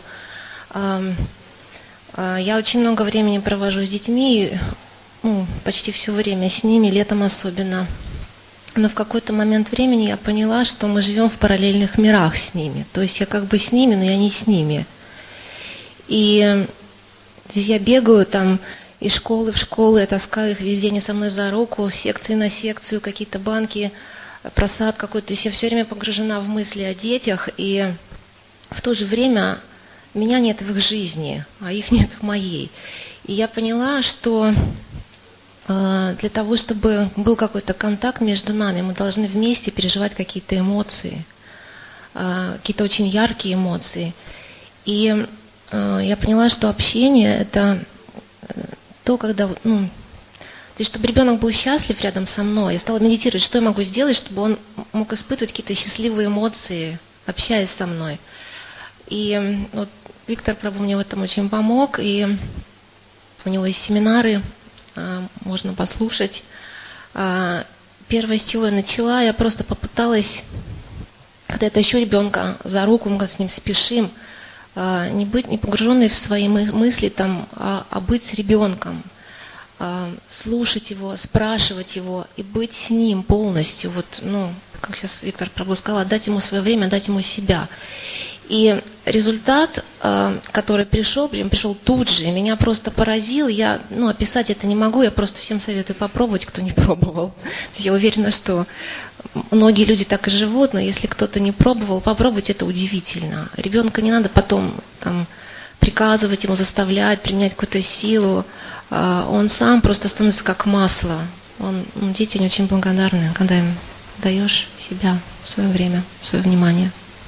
Я очень много времени провожу с детьми, ну, почти все время с ними, летом особенно. Но в какой-то момент времени я поняла, что мы живем в параллельных мирах с ними. То есть я как бы с ними, но я не с ними. И я бегаю там из школы в школу, я таскаю их везде, они со мной за руку, с секции на секцию, какие-то банки, просад какой-то. То есть я все время погружена в мысли о детях, и в то же время меня нет в их жизни, а их нет в моей. И я поняла, что для того, чтобы был какой-то контакт между нами, мы должны вместе переживать какие-то эмоции, какие-то очень яркие эмоции. И я поняла, что общение – это то, когда, ну, то есть, чтобы ребенок был счастлив рядом со мной. Я стала медитировать, что я могу сделать, чтобы он мог испытывать какие-то счастливые эмоции, общаясь со мной. И вот Виктор Прабу мне в этом очень помог, и у него есть семинары, можно послушать. Первое, с чего я начала, я просто попыталась, когда я тащу ребенка за руку, мы с ним спешим, не быть не погруженной в свои мысли, там, а, а быть с ребенком, слушать его, спрашивать его и быть с ним полностью. Вот, ну, как сейчас Виктор Прабу сказал, отдать ему свое время, отдать ему себя. И результат, который пришел, прям пришел тут же, меня просто поразил. Я, ну, описать это не могу, я просто всем советую попробовать, кто не пробовал. Я уверена, что многие люди так и живут, но если кто-то не пробовал, попробовать это удивительно. Ребенка не надо потом там, приказывать ему, заставлять, применять какую-то силу. Он сам просто становится как масло. Он, ну, дети очень благодарны, когда им даешь себя, свое время, свое внимание.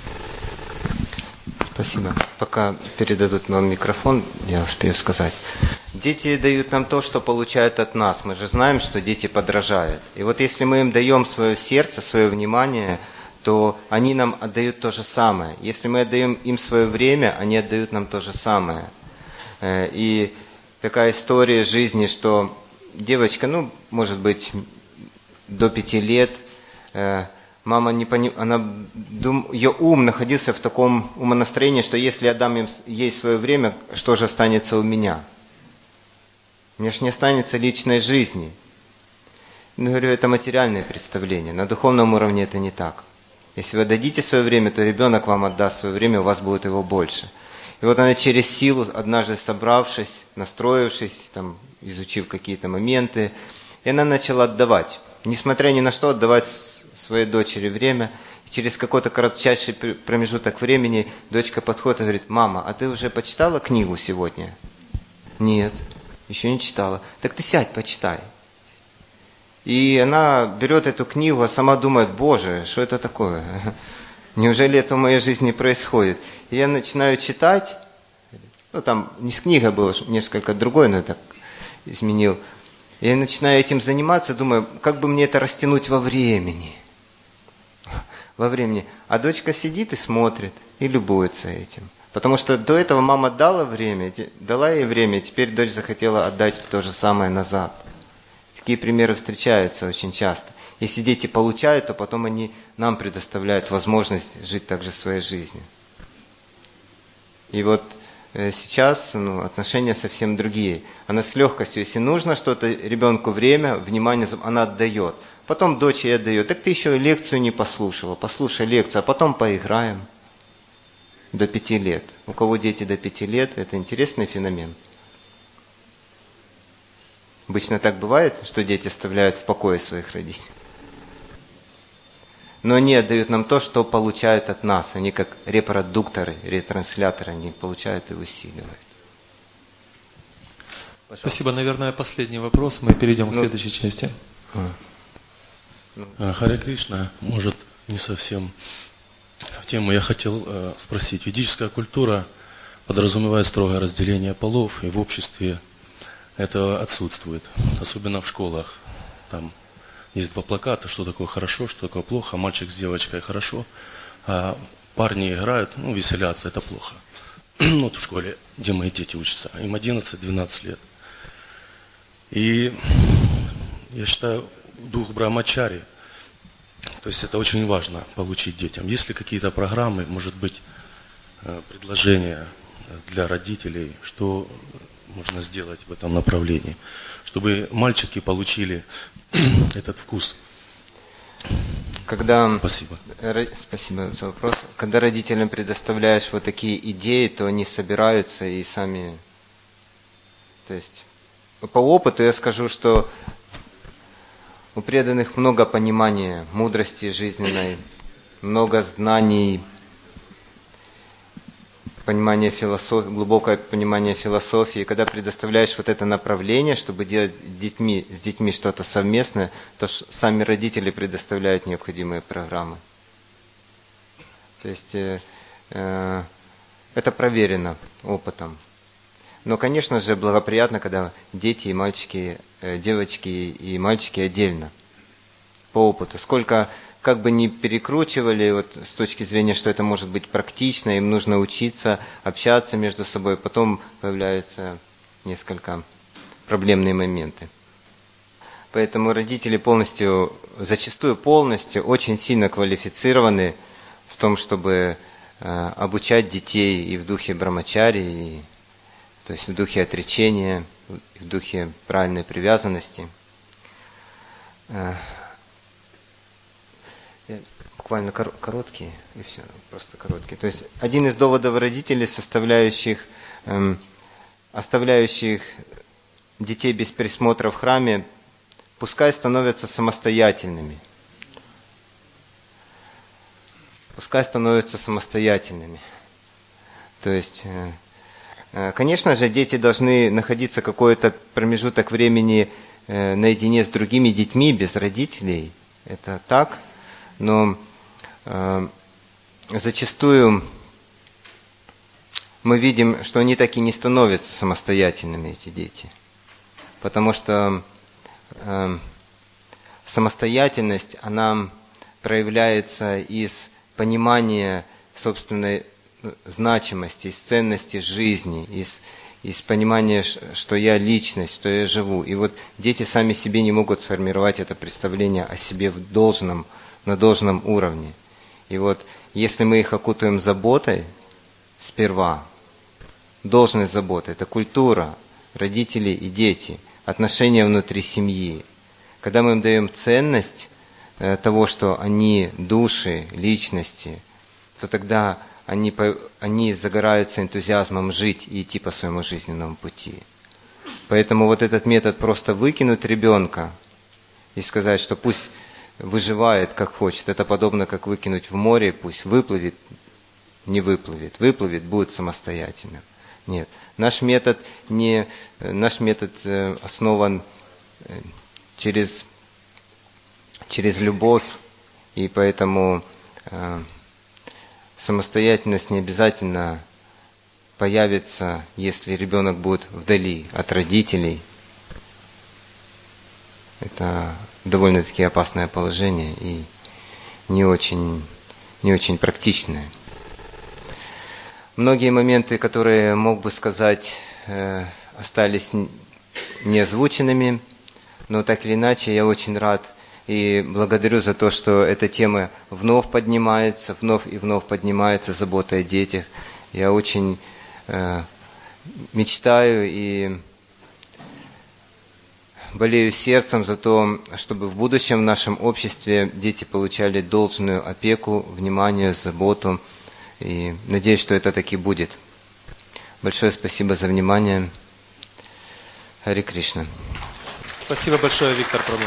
Спасибо. Пока передадут вам микрофон, я успею сказать. Дети дают нам то, что получают от нас. Мы же знаем, что дети подражают. И вот если мы им даем свое сердце, свое внимание, то они нам отдают то же самое. Если мы отдаем им свое время, они отдают нам то же самое. И такая история жизни, что девочка, ну, может быть, до пяти лет, мама не пони... она дум... ее ум находился в таком умонастроении, что если я дам им ей свое время, что же останется у меня? У меня же не останется личной жизни. Но, говорю, это материальное представление. На духовном уровне это не так. Если вы дадите свое время, то ребенок вам отдаст свое время, у вас будет его больше. И вот она через силу, однажды собравшись, настроившись, там, изучив какие-то моменты, и она начала отдавать. Несмотря ни на что, отдавать своей дочери время. И через какой-то кратчайший промежуток времени дочка подходит и говорит: «Мама, а ты уже почитала книгу сегодня?» «Нет, еще не читала». «Так ты сядь, почитай». И она берет эту книгу, а сама думает: «Боже, что это такое? Неужели это в моей жизни происходит?» И я начинаю читать, ну там не с книгой было, несколько другой, но я так изменил. И я начинаю этим заниматься, думаю, как бы мне это растянуть во времени. Во времени. А дочка сидит и смотрит, и любуется этим. Потому что до этого мама дала время, дала ей время, и теперь дочь захотела отдать то же самое назад. Такие примеры встречаются очень часто. Если дети получают, то потом они нам предоставляют возможность жить также своей жизнью. И вот сейчас ну, отношения совсем другие. Она с легкостью, если нужно что-то ребенку время, внимание, она отдает. Потом дочь ей отдает. Так ты еще лекцию не послушала, послушай лекцию, а потом поиграем. До пяти лет. У кого дети до пяти лет, это интересный феномен. Обычно так бывает, что дети оставляют в покое своих родителей. Но они отдают нам то, что получают от нас. Они как репродукторы, ретрансляторы, они получают и усиливают. Пожалуйста. Спасибо. Наверное, последний вопрос. Мы перейдем к ну, следующей части. Ну. Харе Кришна, может, не совсем в тему. Я хотел э, спросить. Ведическая культура подразумевает строгое разделение полов, и в обществе это отсутствует, особенно в школах. Там есть два плаката, что такое хорошо, что такое плохо. Мальчик с девочкой хорошо, а парни играют, ну, веселятся, это плохо. Вот в школе, где мои дети учатся, им одиннадцать-двенадцать лет. И я считаю, дух Брахмачари, то есть это очень важно получить детям. Есть ли какие-то программы, может быть, предложения для родителей, что можно сделать в этом направлении, чтобы мальчики получили этот вкус? Когда, спасибо. Спасибо за вопрос. Когда родителям предоставляешь вот такие идеи, то они собираются и сами... То есть по опыту я скажу, что у преданных много понимания, мудрости жизненной, много знаний, понимание философии, глубокое понимание философии. Когда предоставляешь вот это направление, чтобы делать детьми, с детьми что-то совместное, то сами родители предоставляют необходимые программы. То есть э, э, это проверено опытом. Но, конечно же, благоприятно, когда дети и мальчики, э, девочки и мальчики отдельно, по опыту. Сколько... Как бы ни перекручивали, вот с точки зрения, что это может быть практично, им нужно учиться, общаться между собой, потом появляются несколько проблемные моменты. Поэтому родители полностью, зачастую полностью, очень сильно квалифицированы в том, чтобы э, обучать детей и в духе брамачари, и, то есть в духе отречения, в духе правильной привязанности. Буквально короткие, и все, просто короткие. То есть один из доводов родителей, составляющих, эм, оставляющих детей без присмотра в храме, пускай становятся самостоятельными. пускай становятся самостоятельными. То есть, конечно же, дети должны находиться какой-то промежуток времени наедине с другими детьми, без родителей. Это так, но зачастую мы видим, что они так и не становятся самостоятельными, эти дети. Потому что э, самостоятельность, она проявляется из понимания собственной значимости, из ценности жизни, из, из понимания, что я личность, что я живу. И вот дети сами себе не могут сформировать это представление о себе в должном, на должном уровне. И вот если мы их окутаем заботой сперва, должность заботы – это культура, родители и дети, отношения внутри семьи. Когда мы им даем ценность э, того, что они души, личности, то тогда они, они загораются энтузиазмом жить и идти по своему жизненному пути. Поэтому вот этот метод просто выкинуть ребенка и сказать, что пусть выживает как хочет, это подобно как выкинуть в море, пусть выплывет, не выплывет, выплывет, будет самостоятельным. Нет, наш метод, не, наш метод основан через, через любовь, и поэтому э, самостоятельность не обязательно появится, если ребенок будет вдали от родителей. Это довольно-таки опасное положение и не очень, не очень практичное. Многие моменты, которые мог бы сказать, э, остались неозвученными, но так или иначе я очень рад и благодарю за то, что эта тема вновь поднимается, вновь и вновь поднимается, забота о детях. Я очень э, мечтаю и болею сердцем за то, чтобы в будущем в нашем обществе дети получали должную опеку, внимание, заботу. И надеюсь, что это таки будет. Большое спасибо за внимание. Харе Кришна. Спасибо большое, Виктор Прабу.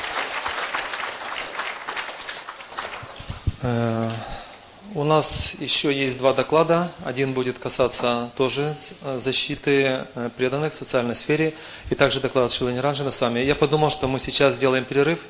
Э, у нас еще есть два доклада. Один будет касаться тоже защиты преданных в социальной сфере, и также доклад Шрилы Ниранджана с вами. Я подумал, что мы сейчас сделаем перерыв.